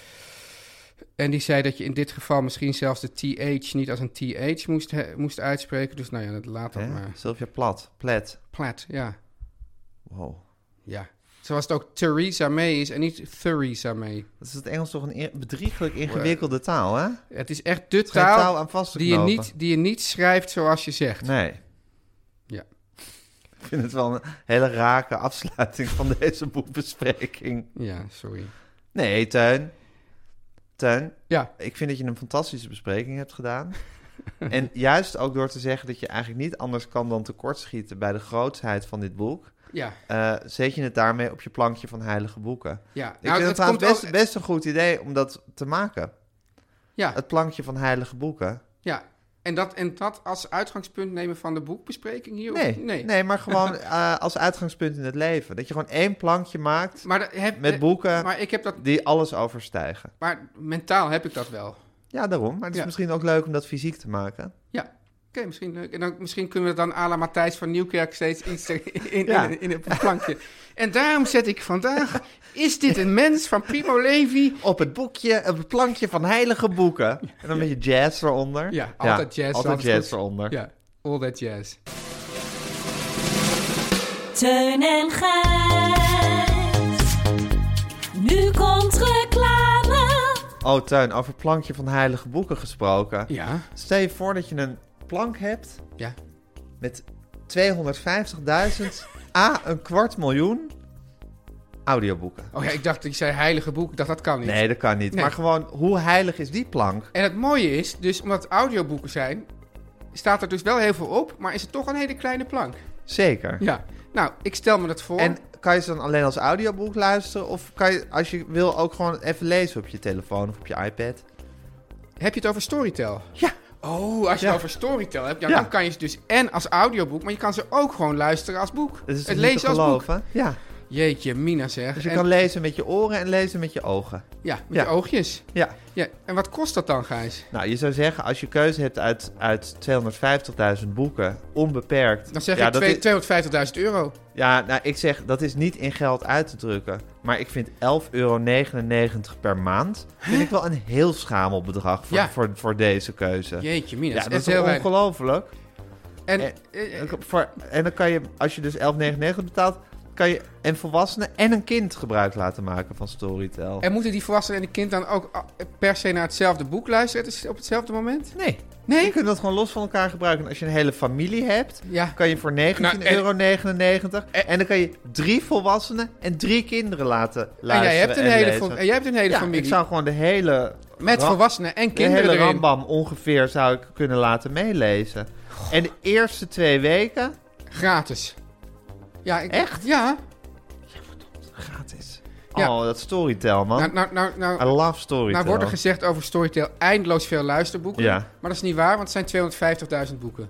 En die zei dat je in dit geval misschien zelfs de T H niet als een T H moest, he- moest uitspreken. Dus nou ja, dat laat dat Hè? maar. Sylvia Plath. Plath. Plath, ja. Wow. Ja. Zoals het ook Theresa May is en niet Theresa May. Dat is het Engels toch een e- bedrieglijk ingewikkelde taal, hè? Het is echt de Het is geen taal, taal aan vast te die, je knopen. niet, die je niet schrijft zoals je zegt. Nee. Ja. Ik vind het wel een hele rake afsluiting van deze boekbespreking. Ja, sorry. Nee, Teun. Teun, Ja, ik vind dat je een fantastische bespreking hebt gedaan. En juist ook door te zeggen dat je eigenlijk niet anders kan dan tekortschieten bij de grootsheid van dit boek, ja, eh, zet je het daarmee op je plankje van heilige boeken. ja. Ik vind het trouwens best, best een goed idee om dat te maken. Ja, Het plankje van heilige boeken. ja. En dat, en dat als uitgangspunt nemen van de boekbespreking hier? Nee, Of, nee. nee. maar gewoon eh, als uitgangspunt in het leven. Dat je gewoon één plankje maakt Maar, dat heb, met boeken maar ik heb dat... die alles overstijgen. Maar mentaal heb ik dat wel. Ja, daarom. Maar het is Ja. misschien ook leuk om dat fysiek te maken. Ja. Oké, misschien leuk. En dan, misschien kunnen we dan à la Matthijs van Nieuwkerk steeds iets in, in, Ja. in, in, in een plankje. En daarom zet ik vandaag... Is dit een mens van Primo Levi? Op het boekje, op het plankje van heilige boeken. En dan een beetje jazz eronder. Ja, altijd jazz, Altijd altijd jazz goed. eronder. Ja, all that jazz. Teun en Gijs. Nu komt reclame. Oh, Teun, over plankje van heilige boeken gesproken. Ja, Stel je voor dat je een plank hebt ja. met tweehonderdvijftigduizend à een kwart miljoen audioboeken. Oh ja, ik dacht, ik zei heilige boek. Ik dacht, dat kan niet. Nee, dat kan niet. Nee. Maar gewoon, hoe heilig is die plank? En het mooie is, dus omdat het audioboeken zijn... staat er dus wel heel veel op, maar is het toch een hele kleine plank. Zeker. Ja, nou, ik stel me dat voor. En kan je ze dan alleen als audioboek luisteren? Of kan je, als je wil, ook gewoon even lezen op je telefoon of op je iPad? Heb je het over Storytel? Ja. Oh, als je Ja. het over Storytel hebt, ja, Ja. dan kan je ze dus en als audioboek, maar je kan ze ook gewoon luisteren als boek. Dat is het toch niet lezen te als boek. geloven? Ja. Jeetje, Mina zeg. Dus je En- kan lezen met je oren en lezen met je ogen. Ja, met Ja. je oogjes. Ja. Ja, en wat kost dat dan, Gijs? Nou, je zou zeggen, als je keuze hebt uit, uit tweehonderdvijftigduizend boeken, onbeperkt. Dan zeg ja, ik dat twee- is- tweehonderdvijftigduizend euro. Ja, nou, ik zeg, dat is niet in geld uit te drukken. Maar ik vind elf euro negenennegentig per maand, vind ik wel een heel schamel bedrag voor, Ja. voor, voor deze keuze. Jeetje, Mina. Ja, dat dat is is heel toch weinig. ongelooflijk? En, En- eh, En voor- En dan kan je, als je dus elf negenennegentig betaalt, kan je een volwassene en een kind gebruik laten maken van Storytel. en moeten die volwassenen en de kind dan ook ah, per se naar hetzelfde boek luisteren het is op hetzelfde moment? Nee. Nee? Je kunt dat gewoon los van elkaar gebruiken. En als je een hele familie hebt, Ja. kan je voor negentien Nou, en- euro negenennegentig en- en dan kan je drie volwassenen en drie kinderen laten En luisteren jij hebt een hele, lezen. fam- en jij hebt een hele Ja, familie ik zou gewoon de hele, met ra- volwassenen en de kinderen hele erin. rambam ongeveer zou ik kunnen laten meelezen. En de eerste twee weken Gratis. Ja, ik, Echt? Ja. gratis. Ja. Oh, dat Storytel, man. Nou, nou, nou, nou, I love Storytel. nou wordt er gezegd over Storytel eindeloos veel luisterboeken. Ja. Maar dat is niet waar, want het zijn tweehonderdvijftigduizend boeken.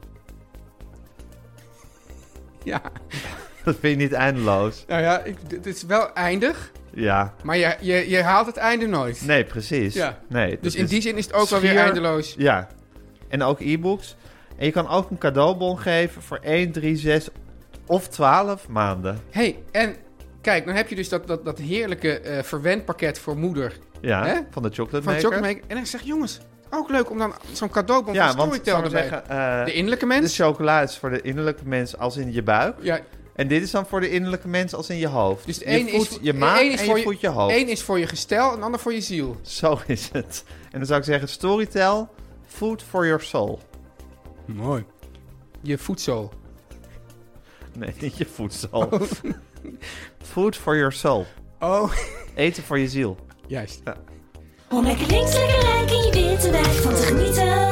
Ja. Dat vind je niet eindeloos. Nou ja, ik, dit is wel eindig. Ja, Maar je, je, je haalt het einde nooit. nee, precies. Ja. Nee, Dus dat in is die zin is het ook wel weer schier- eindeloos. Ja, en ook e-books. En je kan ook een cadeaubon geven voor één, drie, zes of twaalf maanden. hey, en kijk, dan heb je dus dat, dat, dat heerlijke eh verwendpakket voor moeder Ja, Hè? van de chocolate van maker. Chocolate Maker. En dan zeg ik, jongens, ook leuk om dan zo'n cadeaubon Ja, van want Storytel zou ik erbij. zeggen, eh, De innerlijke de mens. chocola is voor de innerlijke mens als in je buik. Ja, En dit is dan voor de innerlijke mens als in je hoofd. dus de je een is, voedt je maag één is en voor je voedt je hoofd. Eén is voor je gestel en de ander voor je ziel. Zo is het. En dan zou ik zeggen, Storytel, food for your soul. Mooi. Je voedsel. Nee, niet je voedsel. Food for your soul. Oh, Eten voor je ziel. juist. Om lekker links, lekker rijk in je witte wijk van te genieten.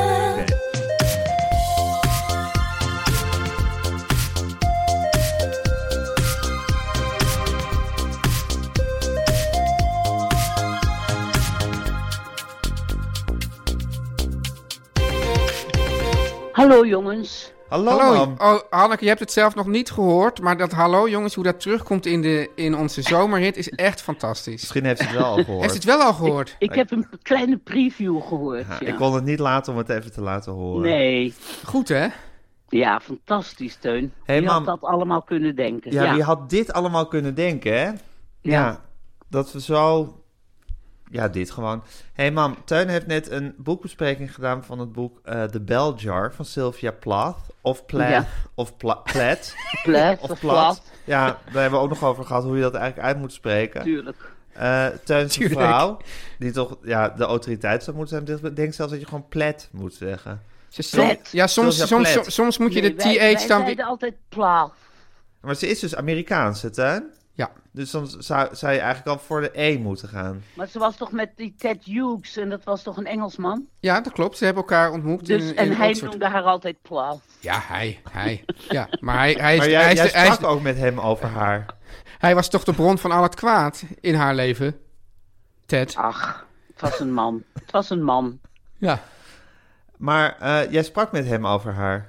Hallo jongens. Hallo, Hallo. mam. Oh, Hanneke, je hebt het zelf nog niet gehoord, maar dat hallo jongens, hoe dat terugkomt in, de, in onze zomerhit is echt fantastisch. Misschien heeft ze het wel al gehoord. Heeft het wel al gehoord? Ik heb een kleine preview gehoord. Ja, Ja. Ik kon het niet laten om het even te laten horen. Nee. Goed, hè? Ja, fantastisch, Teun. Hey, Wie had mam. dat allemaal kunnen denken? Ja, Ja, wie had dit allemaal kunnen denken, hè? Ja. Ja. Dat we zo... Ja, dit gewoon. Hé hey mam, Teun heeft net een boekbespreking gedaan van het boek eh The Bell Jar van Sylvia Plath. Of Plath, Ja. of Pla Plath. Plat of of Plath. plat, Ja, daar hebben we ook nog over gehad hoe je dat eigenlijk uit moet spreken. tuurlijk. Eh Teun's Tuurlijk. vrouw, die toch ja, de autoriteit zou moeten zijn, die denkt zelfs dat je gewoon Plath moet zeggen. Ze- som- Plet. ja, soms, Sylvia soms, Plath. soms, soms moet je Nee, de wij, wij T H dan zeiden weer... altijd plat. Maar ze is dus Amerikaans, hè, Teun? Ja. Dus dan zou, zou je eigenlijk al voor de E moeten gaan. Maar ze was toch met die Ted Hughes en dat was toch een Engelsman? Ja, dat klopt. Ze hebben elkaar ontmoet Dus, in, in en hij Oxford. noemde haar altijd plat. Ja, hij. hij. Ja, maar hij, hij, is, Maar jij, hij, is jij de- hij, is- sprak ook met hem over haar. hij was toch de bron van al het kwaad in haar leven? Ted. Ach, het was een man. Het was een man. Ja. Maar eh, jij sprak met hem over haar.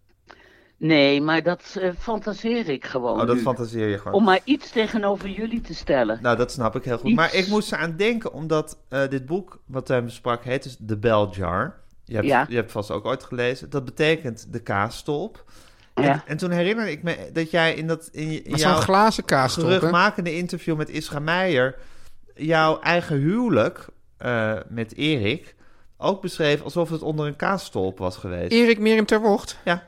Nee, maar dat eh, fantaseer ik gewoon Oh, dat nu. fantaseer je gewoon. Om maar iets tegenover jullie te stellen. Nou, dat snap ik heel goed. Iets. Maar ik moest eraan denken, omdat eh, dit boek wat hij besprak heet dus The Bell Jar. Je hebt, Ja. je hebt vast ook ooit gelezen. Dat betekent de kaasstolp. En, Ja. en toen herinnerde ik me dat jij in, dat, in, je- in Maar zo'n jouw glazen kaas toch, hè? terugmakende interview met Isra Meijer jouw eigen huwelijk eh, met Erik ook beschreef alsof het onder een kaasstolp was geweest. Erik Miriam ter Wocht. Ja.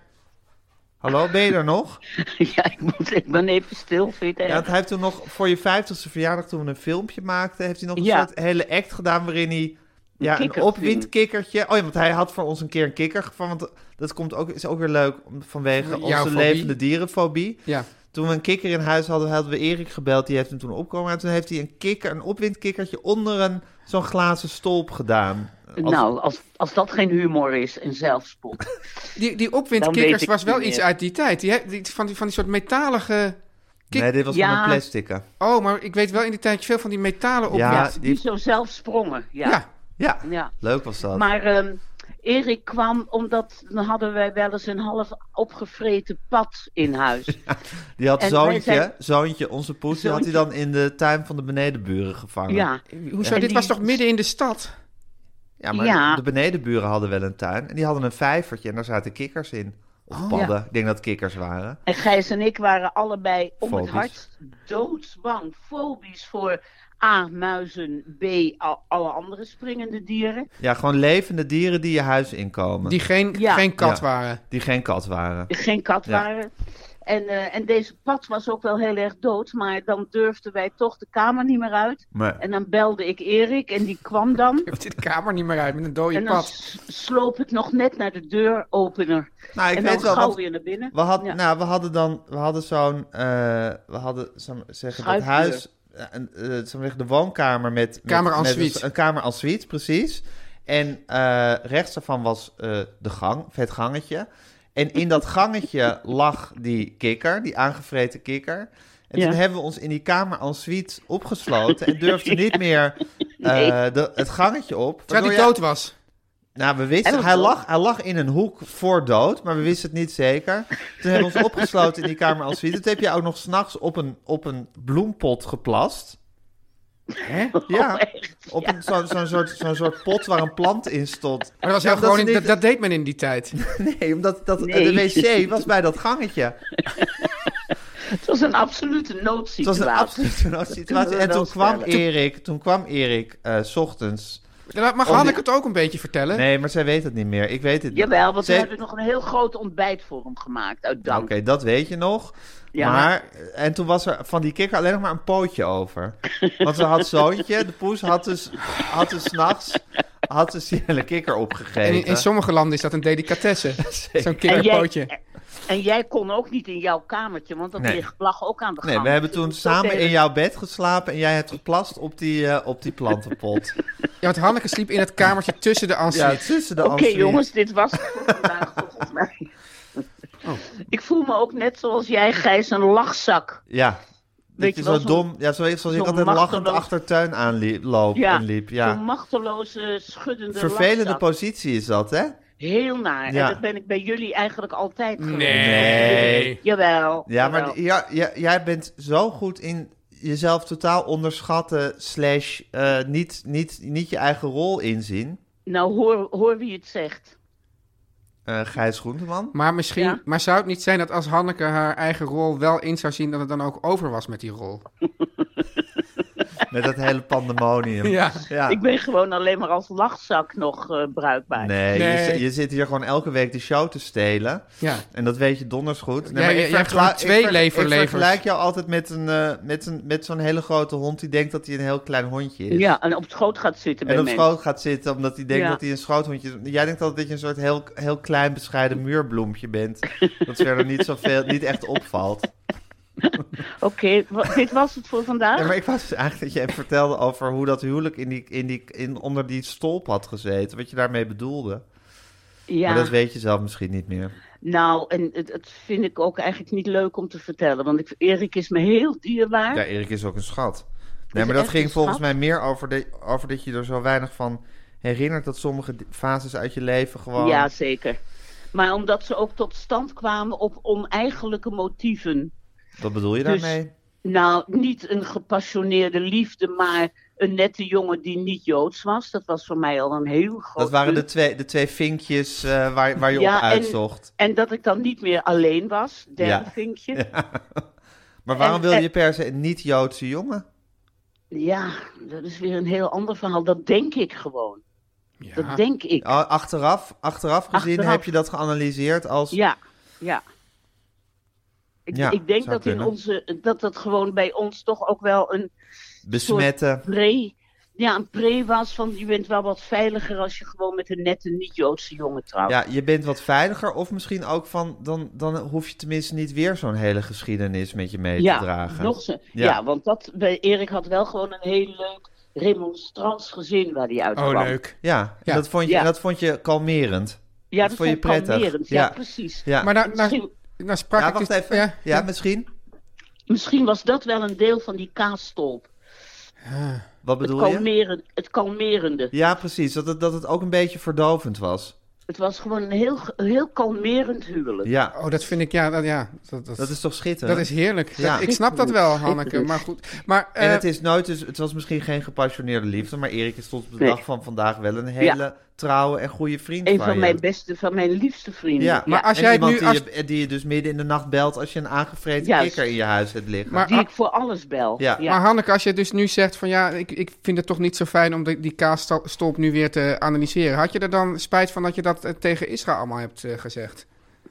Hallo, ben je er nog? Ja, ik, moet, ik ben even stil, vind je het Ja, erg? want hij heeft toen nog voor je vijftigste verjaardag, toen we een filmpje maakten, heeft hij nog een Ja. soort hele act gedaan waarin hij ja, een kikker opwindkikkertje. Oh ja, want hij had voor ons een keer een kikker gevangen. Want dat komt ook, is ook weer leuk om- vanwege Jouw onze fobie. levende dierenfobie. Ja. Toen we een kikker in huis hadden, hadden we Erik gebeld. Die heeft hem toen opgekomen. En toen heeft hij een kikker, een opwindkikkertje onder een zo'n glazen stolp gedaan. Als- Nou, als, als dat geen humor is en zelfspot. Die, die Dan weet opwindkikkers ik was het wel niet iets meer. uit die tijd. Die, he- die, van, die, van die soort metalige... kik- nee, dit was Ja. van een plastic. Oh, maar ik weet wel in die tijd veel van die metalen opwind. Ja, Ja. die- Die zo zelf sprongen, ja. Ja. Ja, Ja. leuk was dat. Maar ehm, Erik kwam omdat dan hadden wij wel eens een half opgevreten pad in huis. Die had En wij zoontje, zijn- zoontje, onze poes, die had hij Zoontje. dan in de tuin van de benedenburen gevangen. Ja, Hoezo? En Dit die- was toch midden in de stad? Ja, maar Ja. de benedenburen hadden wel een tuin. En die hadden een vijvertje en daar zaten kikkers in. Of Oh. padden. Ja. Ik denk dat het kikkers waren. en Gijs en ik waren allebei om Fobisch. het hart doodsbang. Fobisch voor A, muizen, B, al, alle andere springende dieren. Ja, gewoon levende dieren die je huis inkomen. Die Die, geen, Ja. geen kat Ja. waren. geen kat waren. Die geen kat Ja. waren. En, eh, en deze pad was ook wel heel erg dood, maar dan durfden wij toch de kamer niet meer uit. Maar, En dan belde ik Erik en die kwam dan. Je zit de kamer niet meer uit met een dode En dan pad. s- sloop ik nog net naar de deuropener. nou, ik en weet dan wel, gauw want weer naar binnen. we, had, Ja. nou, we hadden dan, we hadden zo'n, eh, we hadden, zou ik maar zeggen, dat Schuifdeur. huis, eh, een, eh, zou ik maar zeggen, de woonkamer met... met Kamer en met suite. Een, een kamer en suite, precies. En eh, rechts daarvan was eh, de gang, het gangetje. En in dat gangetje lag die kikker, die aangevreten kikker. En Ja. toen hebben we ons in die kamer en suite opgesloten en durfden niet meer eh, Nee. de, het gangetje op. Terwijl waardoor hij je- dood was. Nou, we Hij wisten, was hij dood. lag, hij lag in een hoek voor dood, maar we wisten het niet zeker. Toen hebben we ons opgesloten in die kamer als suite. Toen heb je ook nog s'nachts op een, op een bloempot geplast. Hè? Ja, Oh, echt? op een, zo, zo'n, soort, zo'n soort pot waar een plant in stond. Maar dat, was Ja, heel omdat gewoon ze in- niet- dat, dat deed men in die tijd. Nee, omdat dat, Nee. de wc was bij dat gangetje. Het was een absolute Het noodsituatie. was een absolute noodsituatie. we En wel toen kwam stellen. Erik, toen kwam Erik, eh, 's ochtends. Mag Om Hanneke die- het ook een beetje vertellen? Nee, maar zij weet het niet meer. Ik weet het niet. Jawel, want we Zij- hebben nog een heel groot ontbijt voor hem gemaakt uit dank. Oké, dat weet je nog. Ja, maar, en toen was er van die kikker alleen nog maar een pootje over. Want ze had Zoontje, de poes, had dus, had dus 's nachts had dus die hele kikker En opgegeten. in, in sommige landen is dat een delicatesse. Zo'n En kinderpootje. jij, en jij kon ook niet in jouw kamertje, want dat Nee. ligt lag ook aan de gang. Nee, we hebben Dus toen je moest ook samen de in hele- jouw bed geslapen en jij hebt geplast op die, eh, op die plantenpot. Ja, want Hanneke sliep in het kamertje tussen de Ja, ensuite. tussen de Oké ensuite. jongens, dit was het voor vandaag volgens mij. Oh. Ik voel me ook net zoals jij, Gijs, een lachzak. Ja. Weet Dat je je wel, zo zo'n- dom, ja, zoals zoals ik zo'n altijd lachend machteloos- achter tuin aanloop Ja, en liep. Ja. Zo'n machteloze, schuddende Vervelende lachzak. positie is dat, hè? Heel naar. Ja. En dat ben ik bij jullie eigenlijk altijd geweest. Nee. Jawel. Ja, jawel. maar ja, ja, jij bent zo goed in jezelf totaal onderschatten slash eh, niet, niet, niet je eigen rol inzien. Nou, hoor, hoor wie het zegt. Eh Gijs Groenteman. Maar misschien, Ja. maar zou het niet zijn dat als Hanneke haar eigen rol wel in zou zien, dat het dan ook over was met die rol? Met dat hele pandemonium. Ja. Ja. Ik ben gewoon alleen maar als lachzak nog eh, bruikbaar. Nee, Nee. Je, zi- je zit hier gewoon elke week de show te stelen. Ja. En dat weet je donders goed. Ja, je- ik je hebt vergla- gewoon twee ik ver- leverlevers. Ik vergelijk jou altijd met, een, eh, met, een, met zo'n hele grote hond die denkt dat hij een heel klein hondje is. Ja, en op schoot gaat zitten En bij op mensen. schoot gaat zitten omdat hij denkt Ja. dat hij een schoothondje is. Jij denkt altijd dat je een soort heel, heel klein bescheiden muurbloempje bent. Dat verder niet zoveel, niet echt opvalt. Oké, wa- dit was het voor vandaag. Ja, maar ik was dus eigenlijk dat je even vertelde over hoe dat huwelijk in die, in die, in, onder die stolp had gezeten. Wat je daarmee bedoelde. Ja, Maar dat weet je zelf misschien niet meer. nou, en het, het vind ik ook eigenlijk niet leuk om te vertellen. Want ik, Erik is me heel dierbaar. Ja, Erik is ook een schat. Nee, is maar dat echt ging een volgens schat. mij meer over, de, over dat je er zo weinig van herinnert dat sommige di- fases uit je leven gewoon... Ja, zeker. Maar omdat ze ook tot stand kwamen op oneigenlijke motieven. Wat bedoel je Dus- daarmee? Nou, niet een gepassioneerde liefde, maar een nette jongen die niet Joods was. Dat was voor mij al een heel groot Dat waren de punt. twee, de twee vinkjes eh, waar, waar je Ja, op en- uitzocht. En dat ik dan niet meer alleen was, derde Ja. vinkje. Ja. Maar waarom en- wil je en- per se een niet-Joodse jongen? dat is weer een heel ander verhaal. Dat denk ik gewoon. Ja. Dat denk ik. Oh, Achteraf, achteraf gezien Achteraf. heb je dat geanalyseerd als... Ja, ja. Ik, Ja, ik denk zou dat, in kunnen. onze, dat dat gewoon bij ons toch ook wel een besmetten. pre, ja, een pre was van je bent wel wat veiliger als je gewoon met een nette niet-Joodse jongen trouwt. Ja, je bent wat veiliger of misschien ook van... Dan, dan hoef je tenminste niet weer zo'n hele geschiedenis met je mee te dragen. Nog zo, Ja. ja. want dat, bij Erik had wel gewoon een heel leuk remonstrantsgezin waar hij uitkwam. Oh, leuk. Ja, en Ja. Dat, vond je, Ja. dat vond je kalmerend. Ja, Dat dat vond je vond ik prettig. kalmerend. Ja, Ja. precies. Ja, Maar nou, nou, Misschien, nou sprak ja ik wacht dus- even. Ja, Ja, misschien. misschien was dat wel een deel van die kaasstolp. Wat Het, bedoel je? kalmeren, het kalmerende. Ja, precies. Dat het, dat het ook een beetje verdovend was. Het was gewoon een heel, heel kalmerend huwelijk. Ja, Oh, dat vind ik, ja, dat, ja dat, dat, dat is toch schitterend? dat is heerlijk. Ja. Dat- ik snap dat wel, Schitterend. Hanneke, maar goed. Maar, En eh, het is nooit, dus het was misschien geen gepassioneerde liefde, maar Erik is tot op de Nee. dag van vandaag wel een hele trouwe en goede vriend Een van van je. mijn beste, van mijn liefste vrienden. Ja, Maar als en jij iemand nu die, als- je, die je dus midden in de nacht belt als je een aangevreten Juist. kikker in je huis hebt liggen. Maar- Die ik voor alles bel. Ja. maar Hanneke, als je dus nu zegt van ja, ik, ik vind het toch niet zo fijn om die, die kaasstolp nu weer te analyseren. Had je er dan spijt van dat je dat eh, tegen Israël allemaal hebt eh, gezegd?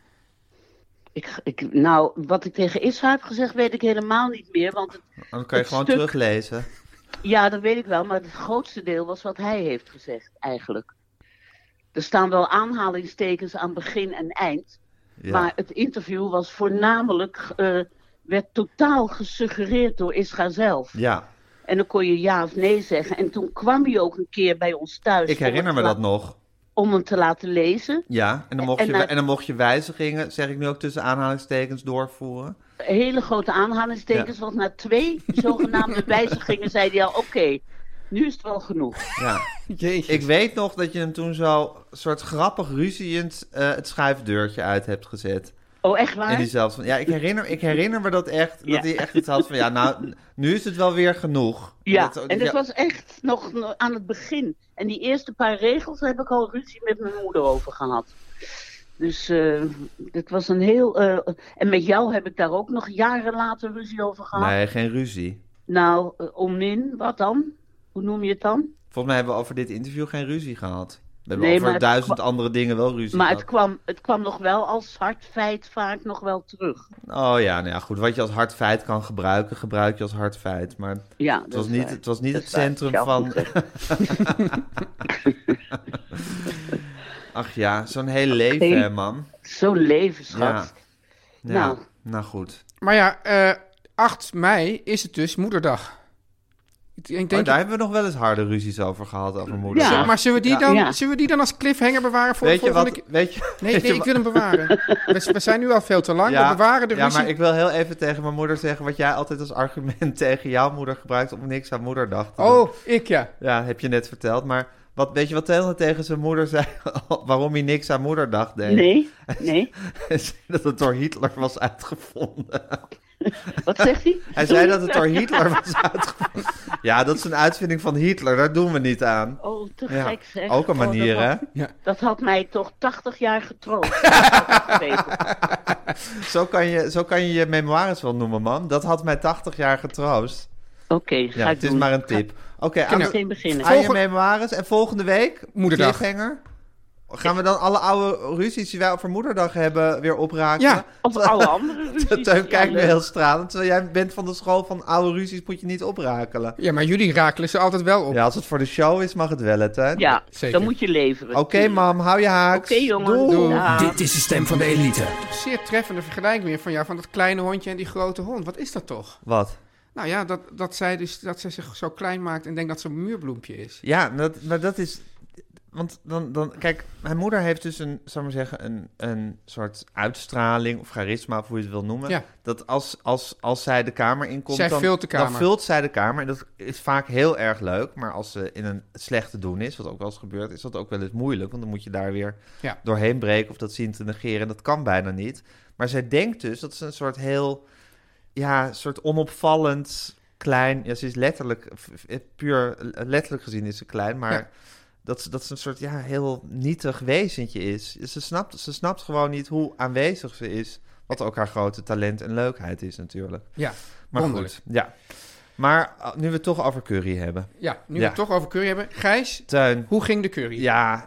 Ik, ik, nou, wat ik tegen Israël heb gezegd, weet ik helemaal niet meer. Want het, Dan kan je het gewoon stuk- teruglezen. ja, dat weet ik wel. Maar het grootste deel was wat hij heeft gezegd, eigenlijk. Er staan wel aanhalingstekens aan begin en eind. Ja. Maar het interview was voornamelijk, eh, werd totaal gesuggereerd door Israël zelf. ja, En dan kon je ja of nee zeggen. En toen kwam hij ook een keer bij ons thuis. ik om herinner het me te dat la- nog. Om hem te laten lezen. Ja, en dan mocht, En je, na- en dan mocht je wijzigingen, zeg ik nu ook tussen aanhalingstekens, doorvoeren. Hele grote aanhalingstekens. Want na twee zogenaamde wijzigingen zei hij al, oké, nu is het wel genoeg. Ja. Jeetje. Ik weet nog dat je hem toen zo soort grappig ruziend eh, het schuifdeurtje uit hebt gezet. Oh, echt waar? In diezelfde... Ja, ik herinner, ik herinner me dat echt. Ja. Dat hij echt iets had van, ja, nou, n- nu is het wel weer genoeg. Ja, Dat- en dat ja. was echt nog nog aan het begin. En die eerste paar regels heb ik al ruzie met mijn moeder over gehad. Dus uh, het was een heel... Uh, en met jou heb ik daar ook nog jaren later ruzie over gehad. Nee, geen ruzie. Nou, uh, omin, wat dan? Hoe noem je het dan? Volgens mij hebben we over dit interview geen ruzie gehad. We hebben Nee, over maar het duizend kwa- andere dingen wel ruzie Maar gehad. het kwam, het kwam nog wel als hard feit vaak nog wel terug. Oh ja, nou ja, goed. Wat je als hard feit kan gebruiken, gebruik je als hard feit. Maar Ja, het dat was is niet, waar. het, was niet Dat het is waar. centrum Zelf van... goed zeggen. Ach ja, zo'n heel leven, Oké. hè, man. Zo'n leven, schat. Ja. Ja, Nou. nou goed. Maar ja, eh, acht mei is het dus Moederdag. Ik denk, Oh, daar hebben we nog wel eens harde ruzies over gehad, over moeder. Ja. Maar zullen we, die Ja. dan, Ja. zullen we die dan als cliffhanger bewaren voor Weet de je volgende wat? keer? Weet je, Nee, weet nee, je ik wil hem bewaren. we, we zijn nu al veel te lang. Ja, we bewaren de Ja, ruzie. maar ik wil heel even tegen mijn moeder zeggen wat jij altijd als argument tegen jouw moeder gebruikt om niks aan moederdag te doen. Oh, ik ja. Ja, heb je net verteld. Maar wat, weet je wat Taylor tegen zijn moeder zei waarom hij niks aan moederdag deed? Nee, nee. Hij zei dat het door Hitler was uitgevonden. Wat zegt hij? Hij zei dat het door Hitler was uitgevonden. Ja, dat is een uitvinding van Hitler, daar doen we niet aan. Oh, te Ja, gek zeg. ook een Oh, dat manier, hè? had- Dat had mij toch tachtig jaar getroost. Dat had ik geweten. Zo kan, je, zo kan je je memoires wel noemen, man. Dat had mij tachtig jaar getroost. Oké, ga Ja, ik het is doen. maar een tip. Oké, Ga aan, de- meteen beginnen. aan je Volgende- memoires. En volgende week, Moederdag. cliffhanger. Gaan we dan alle oude ruzies die wij over moederdag hebben weer opraken? Ja. Of alle andere ruzies. Teun kijkt nu Ja, heel stralend. Terwijl jij bent van de school van oude ruzies moet je niet oprakelen. Ja, maar jullie rakelen ze altijd wel op. Ja, als het voor de show is, mag het wel, hè, Teun? Ja, Zeker. dan moet je leveren. Oké, mam, hou je haaks. Oké, jongen. Doei. Doei. Dag. Dit is de stem van de elite. Zeer treffende vergelijking weer van jou, van dat kleine hondje en die grote hond. Wat is dat toch? Wat? Nou ja, dat, dat zij dus dat zij zich zo klein maakt en denkt dat ze een muurbloempje is. Ja, dat, maar dat is... Want dan, dan... Kijk, mijn moeder heeft dus een, zou ik maar zeggen, een, een soort uitstraling of charisma, of hoe je het wil noemen. Ja. Dat als, als, als zij de kamer inkomt, Zij dan, vult de kamer. dan vult zij de kamer. En dat is vaak heel erg leuk. Maar als ze in een slechte doen is, wat ook wel eens gebeurt, is dat ook wel eens moeilijk. Want dan moet je daar weer Ja. doorheen breken of dat zien te negeren. En dat kan bijna niet. Maar zij denkt dus dat ze een soort heel... Ja, een soort onopvallend klein... Ja, ze is letterlijk... f- f- Puur letterlijk gezien is ze klein, maar... Ja. Dat ze, dat ze een soort ja, heel nietig wezentje is. Ze snapt, ze snapt gewoon niet hoe aanwezig ze is. Wat ook haar grote talent en leukheid is natuurlijk. Ja, Maar wonderlijk. goed, ja. Maar uh, nu we het toch over curry hebben. Ja, nu Ja. we het toch over curry hebben. Gijs, Teun, hoe ging de curry? ja...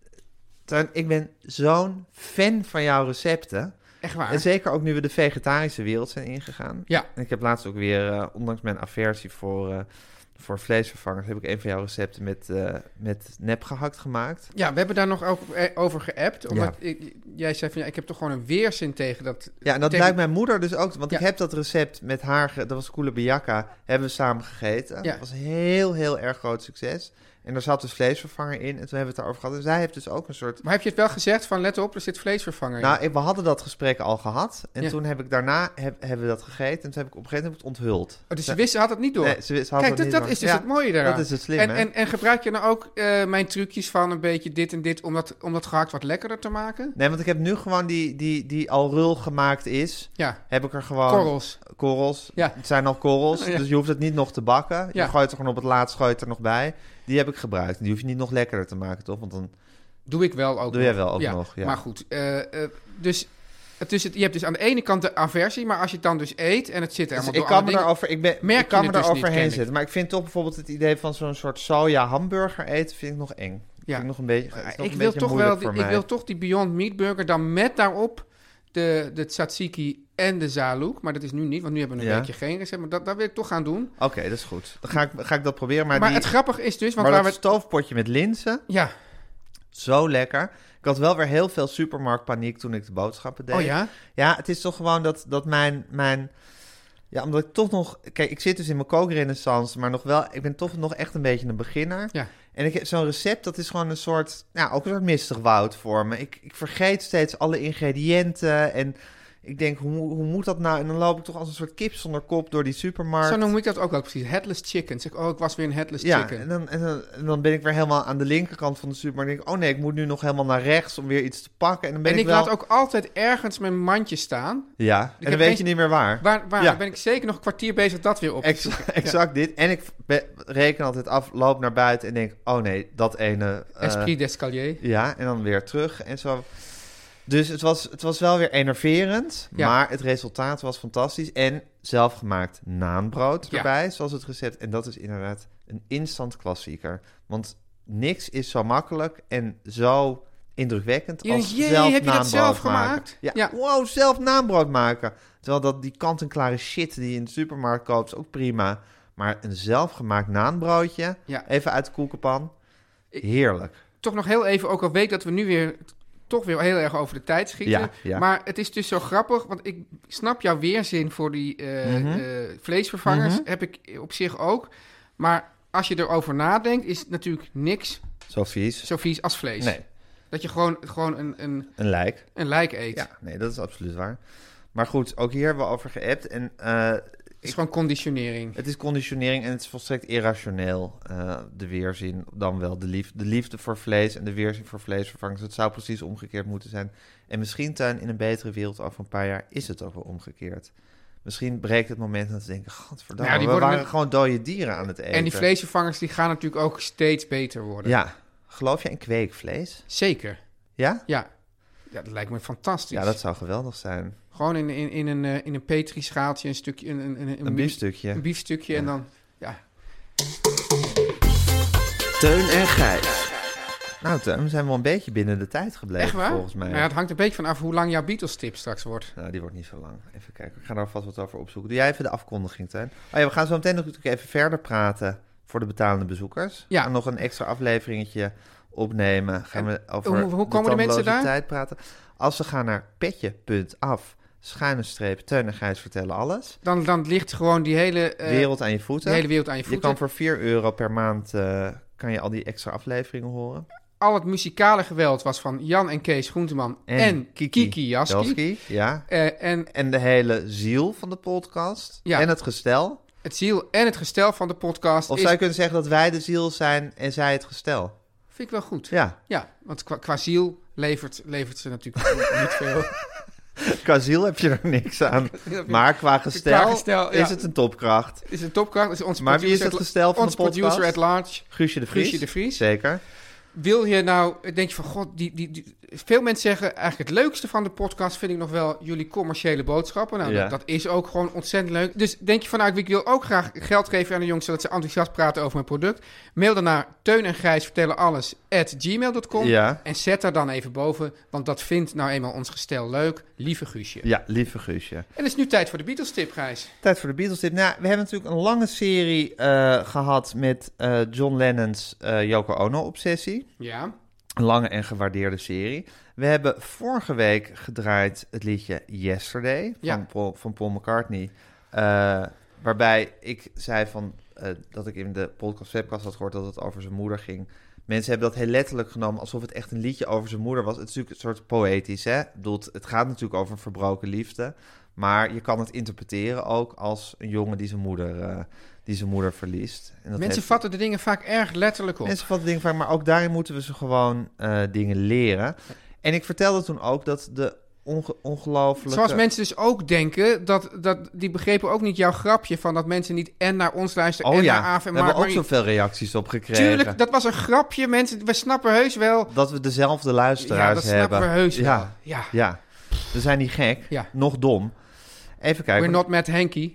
Teun, ik ben zo'n fan van jouw recepten. Echt waar? En zeker ook nu we de vegetarische wereld zijn ingegaan. Ja. En ik heb laatst ook weer, uh, ondanks mijn aversie voor... Uh, voor vleesvervangers heb ik een van jouw recepten met, uh, met nep gehakt gemaakt. Ja, we hebben daar nog ook eh, over geappt. Omdat Ja. ik, jij zei van ja, ik heb toch gewoon een weerzin tegen dat. Ja, en dat tegen- lijkt mijn moeder dus ook. Want Ja. ik heb dat recept met haar, ge- dat was koelebijaka, hebben we samen gegeten. Ja. Dat was heel, heel erg groot succes. En er zat dus vleesvervanger in en toen hebben we het daarover gehad. En zij heeft dus ook een soort... Maar heb je het wel gezegd van let op, er zit vleesvervanger in? Nou, ik- we hadden dat gesprek al gehad. En Ja. toen heb ik daarna, heb, hebben we dat gegeten. En toen heb ik op een gegeven moment onthuld. oh, dus ze wist, ze had het niet door. Nee, ze, ze had Kijk, het dat, niet dat door. is dus Ja, het mooie daaraan. Dat is het slim, en, hè? en, en gebruik je nou ook eh, mijn trucjes van een beetje dit en dit om dat, om dat gehakt wat lekkerder te maken? Nee, want ik heb nu gewoon die, die, die al rul gemaakt is, Ja, heb ik er gewoon... korrels. Korrels. Ja. Het zijn al korrels, Ja. dus je hoeft het niet nog te bakken. Je Ja. gooit er gewoon op het laatst gooi je het er nog bij. Die heb ik gebruikt. Die hoef je niet nog lekkerder te maken, toch? Want dan... Doe ik wel ook Doe nog. jij wel ook nog, ja. Maar goed, eh, eh, dus, het is het, je hebt dus aan de ene kant de aversie, maar als je het dan dus eet en het zit er Dus helemaal ik door kan me andere daarover, ik ben, merk ik kan je me het dus daar niet, overheen ken ik. zetten. Maar ik vind toch bijvoorbeeld het idee van zo'n soort soja hamburger eten, vind ik nog eng. Ja. Vind ik nog een beetje, het is nog ik een wil beetje toch wel, moeilijk die, voor ik mij. wil toch die Beyond Meat Burger dan met daarop de, de tzatziki en de zalouk. Maar dat is nu niet, want nu hebben we een Ja. weekje geen recept. Maar dat, dat wil ik toch gaan doen. Oké, dat is goed. Dan ga ik, ga ik dat proberen. Maar, Maar, die, het grappige is dus, want maar waar dat we... stoofpotje met linzen, Ja, zo lekker. Ik had wel weer heel veel supermarktpaniek toen ik de boodschappen deed. oh ja? Ja, het is toch gewoon dat, dat mijn, mijn... Ja, omdat ik toch nog... Kijk, ik zit dus in mijn kookrenaissance, maar nog wel... Ik ben toch nog echt een beetje een beginner. Ja. En ik, zo'n recept, dat is gewoon een soort... Ja, ook een soort mistig woud voor me. Ik, ik vergeet steeds alle ingrediënten en... Ik denk, hoe, hoe moet dat nou? En dan loop ik toch als een soort kip zonder kop door die supermarkt. Zo noem ik dat ook wel precies. Headless chicken. Zeg, oh, ik was weer een headless Ja, chicken. en dan, en, dan, en dan ben ik weer helemaal aan de linkerkant van de supermarkt. En denk ik, oh nee, ik moet nu nog helemaal naar rechts om weer iets te pakken. En dan ben En ik, ik wel... laat ook altijd ergens mijn mandje staan. Ja, en heb dan weet geen- je niet meer waar. Waar, waar Ja. dan ben ik zeker nog een kwartier bezig dat weer op te Exact, zoeken. exact dit. En ik be- reken altijd af, loop naar buiten en denk, oh nee, dat ene... Ja. eh, Esprit d'escalier. ja, en dan weer terug en zo. Dus het was, het was wel weer enerverend, Ja. maar het resultaat was fantastisch. En zelfgemaakt naanbrood Ja. erbij, zoals het recept. En dat is inderdaad een instant klassieker. Want niks is zo makkelijk en zo indrukwekkend Je als denkt, jee, zelf heb je dat naanbrood zelf maken. gemaakt? Ja, Ja. wow, zelf naanbrood maken. Terwijl dat die kant-en-klare shit die je in de supermarkt koopt is ook prima. Maar een zelfgemaakt naanbroodje, Ja. even uit de koekenpan, Ik- heerlijk. Toch nog heel even, ook al weet dat we nu weer... toch weer heel erg over de tijd schieten. Ja, ja. Maar het is dus zo grappig, want ik snap jouw weerzin voor die eh, Mhm. eh, vleesvervangers. Mhm. Heb ik op zich ook. Maar als je erover nadenkt, is het natuurlijk niks Zo vies. zo vies als vlees. Nee, Dat je gewoon, gewoon een, een, een lijk. een lijk eet. Ja, nee, dat is absoluut waar. Maar goed, ook hier hebben we over geappt. En eh, Het is gewoon conditionering. het is conditionering en het is volstrekt irrationeel. eh, de weerzin, dan wel de liefde, de liefde voor vlees en de weerzin voor vleesvervangers. Het zou precies omgekeerd moeten zijn. En misschien, Tuin, in een betere wereld over een paar jaar is het ook wel omgekeerd. Misschien breekt het moment dat ze denken, godverdamme, Ja, die we worden waren met- gewoon dode dieren aan het eten. En die vleesvervangers die gaan natuurlijk ook steeds beter worden. Ja, geloof je in kweekvlees? Zeker. Ja? Ja. Ja, dat lijkt me fantastisch. Ja, dat zou geweldig zijn. Gewoon in, in, in een, eh, in een petrischaaltje een stukje... Een, een, een, Een biefstukje. Een biefstukje en dan... Ja, Teun en Gijs. Nou, Teun, we zijn wel een beetje binnen de tijd gebleven, echt waar? volgens mij. Nou ja, het hangt een beetje vanaf hoe lang jouw Beatles-tip straks wordt. Nou, die wordt niet zo lang. Even kijken, ik ga daar vast wat over opzoeken. Doe jij even de afkondiging, Teun? Oh ja, we gaan zo meteen nog natuurlijk even verder praten voor de betalende bezoekers. Ja. We gaan nog een extra afleveringetje opnemen. Gaan we over hoe- hoe komen de mensen tandeloze daar? tijd praten. Als ze gaan naar petje.af, schuine streep, Teun en Gijs vertellen alles. Dan, dan ligt gewoon die hele, eh, Wereld aan je voeten. de hele wereld aan je Je voeten. kan voor vier euro per maand eh, kan je al die extra afleveringen horen. Al het muzikale geweld was van Jan en Kees Groenteman en, Kiki, Jaski. Jaski, ja. Eh, en En de hele ziel van de podcast. Ja. En het gestel. het ziel en het gestel van de podcast Of is... zou je kunnen zeggen dat wij de ziel zijn en zij het gestel? Vind ik wel goed. Ja. Ja, want qua, qua ziel levert, levert ze natuurlijk niet veel. Qua ziel heb je er niks aan. Maar qua gestel, Qua gestel, ja. is het een topkracht. Is een topkracht. Is onze Maar wie is producer het at- gestel van onze de podcast? producer at large. Guusje de Vries. Guusje de Vries. Zeker. Wil je nou, denk je van god, die, die, die, veel mensen zeggen eigenlijk het leukste van de podcast vind ik nog wel jullie commerciële boodschappen. Nou, Ja. dat, dat is ook gewoon ontzettend leuk. Dus denk je van nou, ik wil ook graag geld geven aan de jongens zodat ze enthousiast praten over mijn product. Mail dan naar Teun en Gijs vertellen alles at gmail dot com Ja. en zet daar dan even boven, want dat vindt nou eenmaal ons gestel leuk, lieve Guusje. Ja, lieve Guusje. En het is nu tijd voor de Beatles tip, Gijs. Tijd voor de Beatles tip. Nou, we hebben natuurlijk een lange serie eh, gehad met eh, John Lennon's eh, Yoko Ono-obsessie. Ja. Een lange en gewaardeerde serie. We hebben vorige week gedraaid het liedje Yesterday van, Ja. Paul, van Paul McCartney. Eh, waarbij ik zei van, eh, dat ik in de podcast webcast had gehoord dat het over zijn moeder ging. Mensen hebben dat heel letterlijk genomen alsof het echt een liedje over zijn moeder was. Het is natuurlijk een soort poëtisch, hè? Ik bedoel, het gaat natuurlijk over een verbroken liefde. Maar je kan het interpreteren ook als een jongen die zijn moeder, eh, die zijn moeder verliest. En dat Mensen heeft- vatten de dingen vaak erg letterlijk op. Mensen vatten dingen vaak, maar ook daarin moeten we ze gewoon eh, dingen leren. En ik vertelde toen ook dat de onge ongelooflijke... Zoals mensen dus ook denken, dat, dat, die begrepen ook niet jouw grapje van dat mensen niet en naar ons luisteren Oh en ja, naar Aaf en we hebben ook Marie. zoveel reacties op gekregen. Tuurlijk, dat was een grapje. Mensen, we snappen heus wel. Dat we dezelfde Ja, luisteraars dat hebben. snappen we heus wel. Ja, Ja. ja, we zijn niet gek, Ja. nog dom. Even kijken. We're not Matt Henky.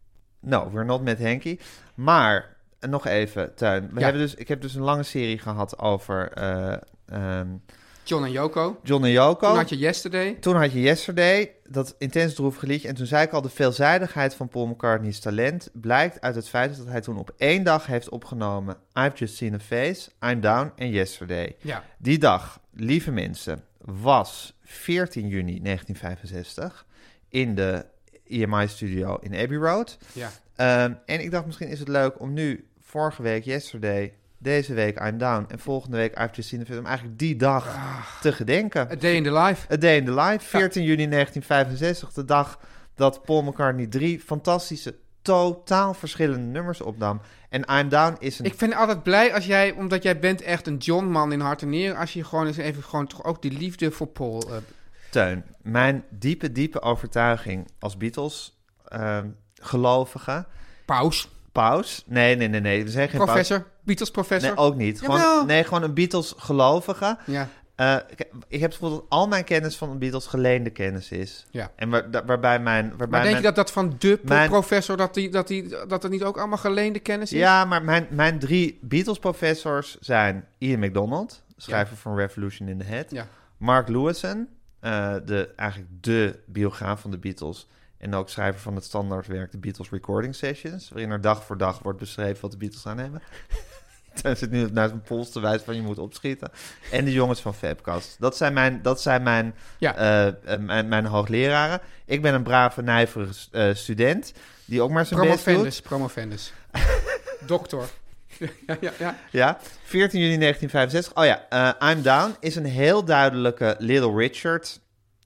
No, we're not met Henky. Maar, en nog even, Tuin. We Ja. hebben dus, ik heb dus een lange serie gehad over eh, ehm, John en Yoko. John en Yoko. Toen had je Yesterday. Toen had je Yesterday, dat intens droevige liedje. En toen zei ik al, de veelzijdigheid van Paul McCartney's talent blijkt uit het feit dat hij toen op één dag heeft opgenomen I've Just Seen a Face, I'm Down en Yesterday. Ja. Die dag, lieve mensen, was veertien juni negentien vijfenzestig in de E M I-studio in Abbey Road. Ja. Um, en ik dacht, misschien is het leuk om nu, vorige week, Yesterday, deze week I'm Down en volgende week I've Just Seen the Film, om eigenlijk die dag Ah. te gedenken. A Day in the Life. A Day in the Life, veertien juni negentien vijfenzestig, de dag dat Paul McCartney drie fantastische, totaal verschillende nummers opnam. En I'm Down is een... Ik vind het altijd blij als jij, omdat jij bent echt een John-man in hart en nieren, als je gewoon eens even gewoon toch ook die liefde voor Paul... Uh... Teun, mijn diepe, diepe overtuiging als Beatles uh, gelovige... Paus. Paus? Nee, nee, nee, nee. We zijn geen Professor. paus. Beatles professor. Nee, ook niet. Jawel. Gewoon, nee, gewoon een Beatles gelovige. Ja. Uh, ik, ik heb bijvoorbeeld al mijn kennis van de Beatles geleende kennis is. Ja. En waar, da, waarbij mijn... Waarbij Maar denk mijn, je dat dat van de mijn, professor, dat, die, dat, die, dat dat niet ook allemaal geleende kennis is? Ja, maar mijn, mijn drie Beatles-professors zijn Ian MacDonald, schrijver ja. van Revolution in the Head. Ja. Mark Lewison, uh, de, eigenlijk de biograaf van de Beatles. En ook schrijver van het standaardwerk The Beatles Recording Sessions, waarin er dag voor dag wordt beschreven wat de Beatles aan hebben. Hij zit nu naar zijn pols te wijzen van je moet opschieten. En de jongens van Fabcast. Dat zijn mijn, dat zijn mijn, ja. uh, uh, mijn, mijn hoogleraren. Ik ben een brave, nijverige uh, student die ook maar zijn best doet. Promovendus. Doctor. ja, ja, ja. Ja, veertien juni negentien vijfenzestig. Oh ja, uh, I'm Down is een heel duidelijke Little Richard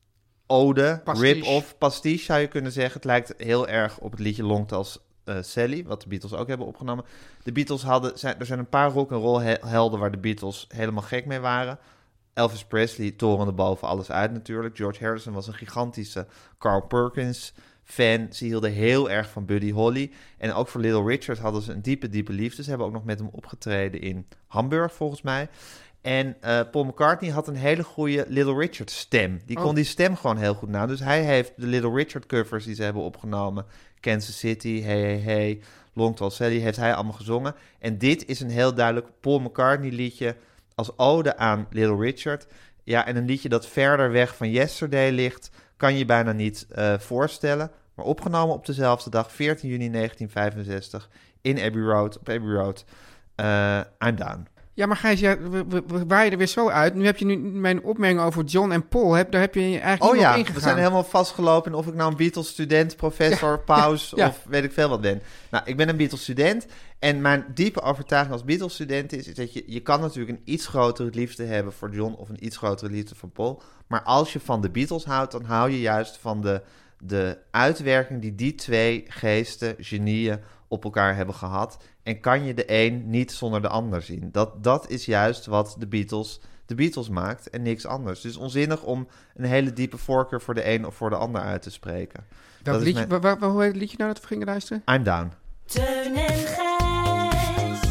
ode, rip-off, pastiche zou je kunnen zeggen. Het lijkt heel erg op het liedje Longtals uh, Sally, wat de Beatles ook hebben opgenomen. De Beatles hadden, zijn, er zijn een paar rock'n'roll he- helden waar de Beatles helemaal gek mee waren. Elvis Presley torende boven alles uit natuurlijk. George Harrison was een gigantische Carl Perkins fan. Ze hielden heel erg van Buddy Holly. En ook voor Little Richard hadden ze een diepe, diepe liefde. Ze hebben ook nog met hem opgetreden in Hamburg, volgens mij. En uh, Paul McCartney had een hele goede Little Richard stem. Die kon oh. die stem gewoon heel goed na. Dus hij heeft de Little Richard covers die ze hebben opgenomen. Kansas City, Hey Hey Hey, Long Tall Sally, heeft hij allemaal gezongen. En dit is een heel duidelijk Paul McCartney liedje als ode aan Little Richard. Ja, en een liedje dat verder weg van Yesterday ligt, kan je bijna niet uh, voorstellen. Maar opgenomen op dezelfde dag, veertien juni negentien vijfenzestig, in Abbey Road, op Abbey Road. Uh, I'm Down. Ja, maar Gijs, ja, we, we, we waaien er weer zo uit. Nu heb je nu mijn opmerking over John en Paul. Heb, daar heb je eigenlijk oh niet ja, op ingegaan. We zijn helemaal vastgelopen in of ik nou een Beatles-student, professor, ja, paus ja, ja. of weet ik veel wat ben. Nou, ik ben een Beatles-student. En mijn diepe overtuiging als Beatles-student is, is dat je, je kan natuurlijk een iets grotere liefde hebben voor John of een iets grotere liefde voor Paul. Maar als je van de Beatles houdt, dan hou je juist van de, de uitwerking die die twee geesten, genieën, op elkaar hebben gehad. En kan je de een niet zonder de ander zien. Dat, dat is juist wat de Beatles, de Beatles maakt en niks anders. Dus onzinnig om een hele diepe voorkeur voor de een of voor de ander uit te spreken. Dat dat liedje, mijn... waar, waar, hoe heet het liedje nou dat we gingen luisteren? I'm Down. Teun en Gijs.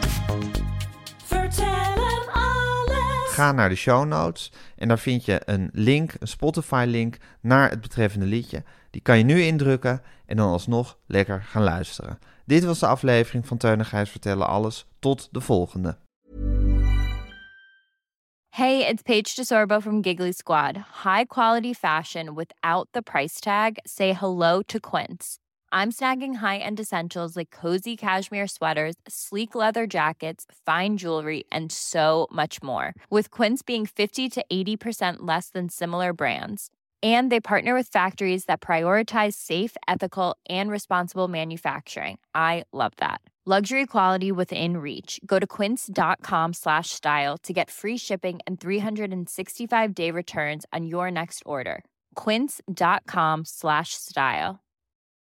Vertel hem alles. Ga naar de show notes en daar vind je een link, een Spotify-link naar het betreffende liedje. Die kan je nu indrukken en dan alsnog lekker gaan luisteren. Dit was de aflevering van Teun en Gijs Vertellen Alles. Tot de volgende. Hey, it's Paige DeSorbo from Giggly Squad. High quality fashion without the price tag. Say hello to Quince. I'm snagging high-end essentials like cozy cashmere sweaters, sleek leather jackets, fine jewelry, and so much more. With Quince being fifty to eighty percent less than similar brands. And they partner with factories that prioritize safe, ethical, and responsible manufacturing. I love that. Luxury quality within reach. Go to quince.com slash style to get free shipping and three sixty-five day returns on your next order. Quince.com slash style.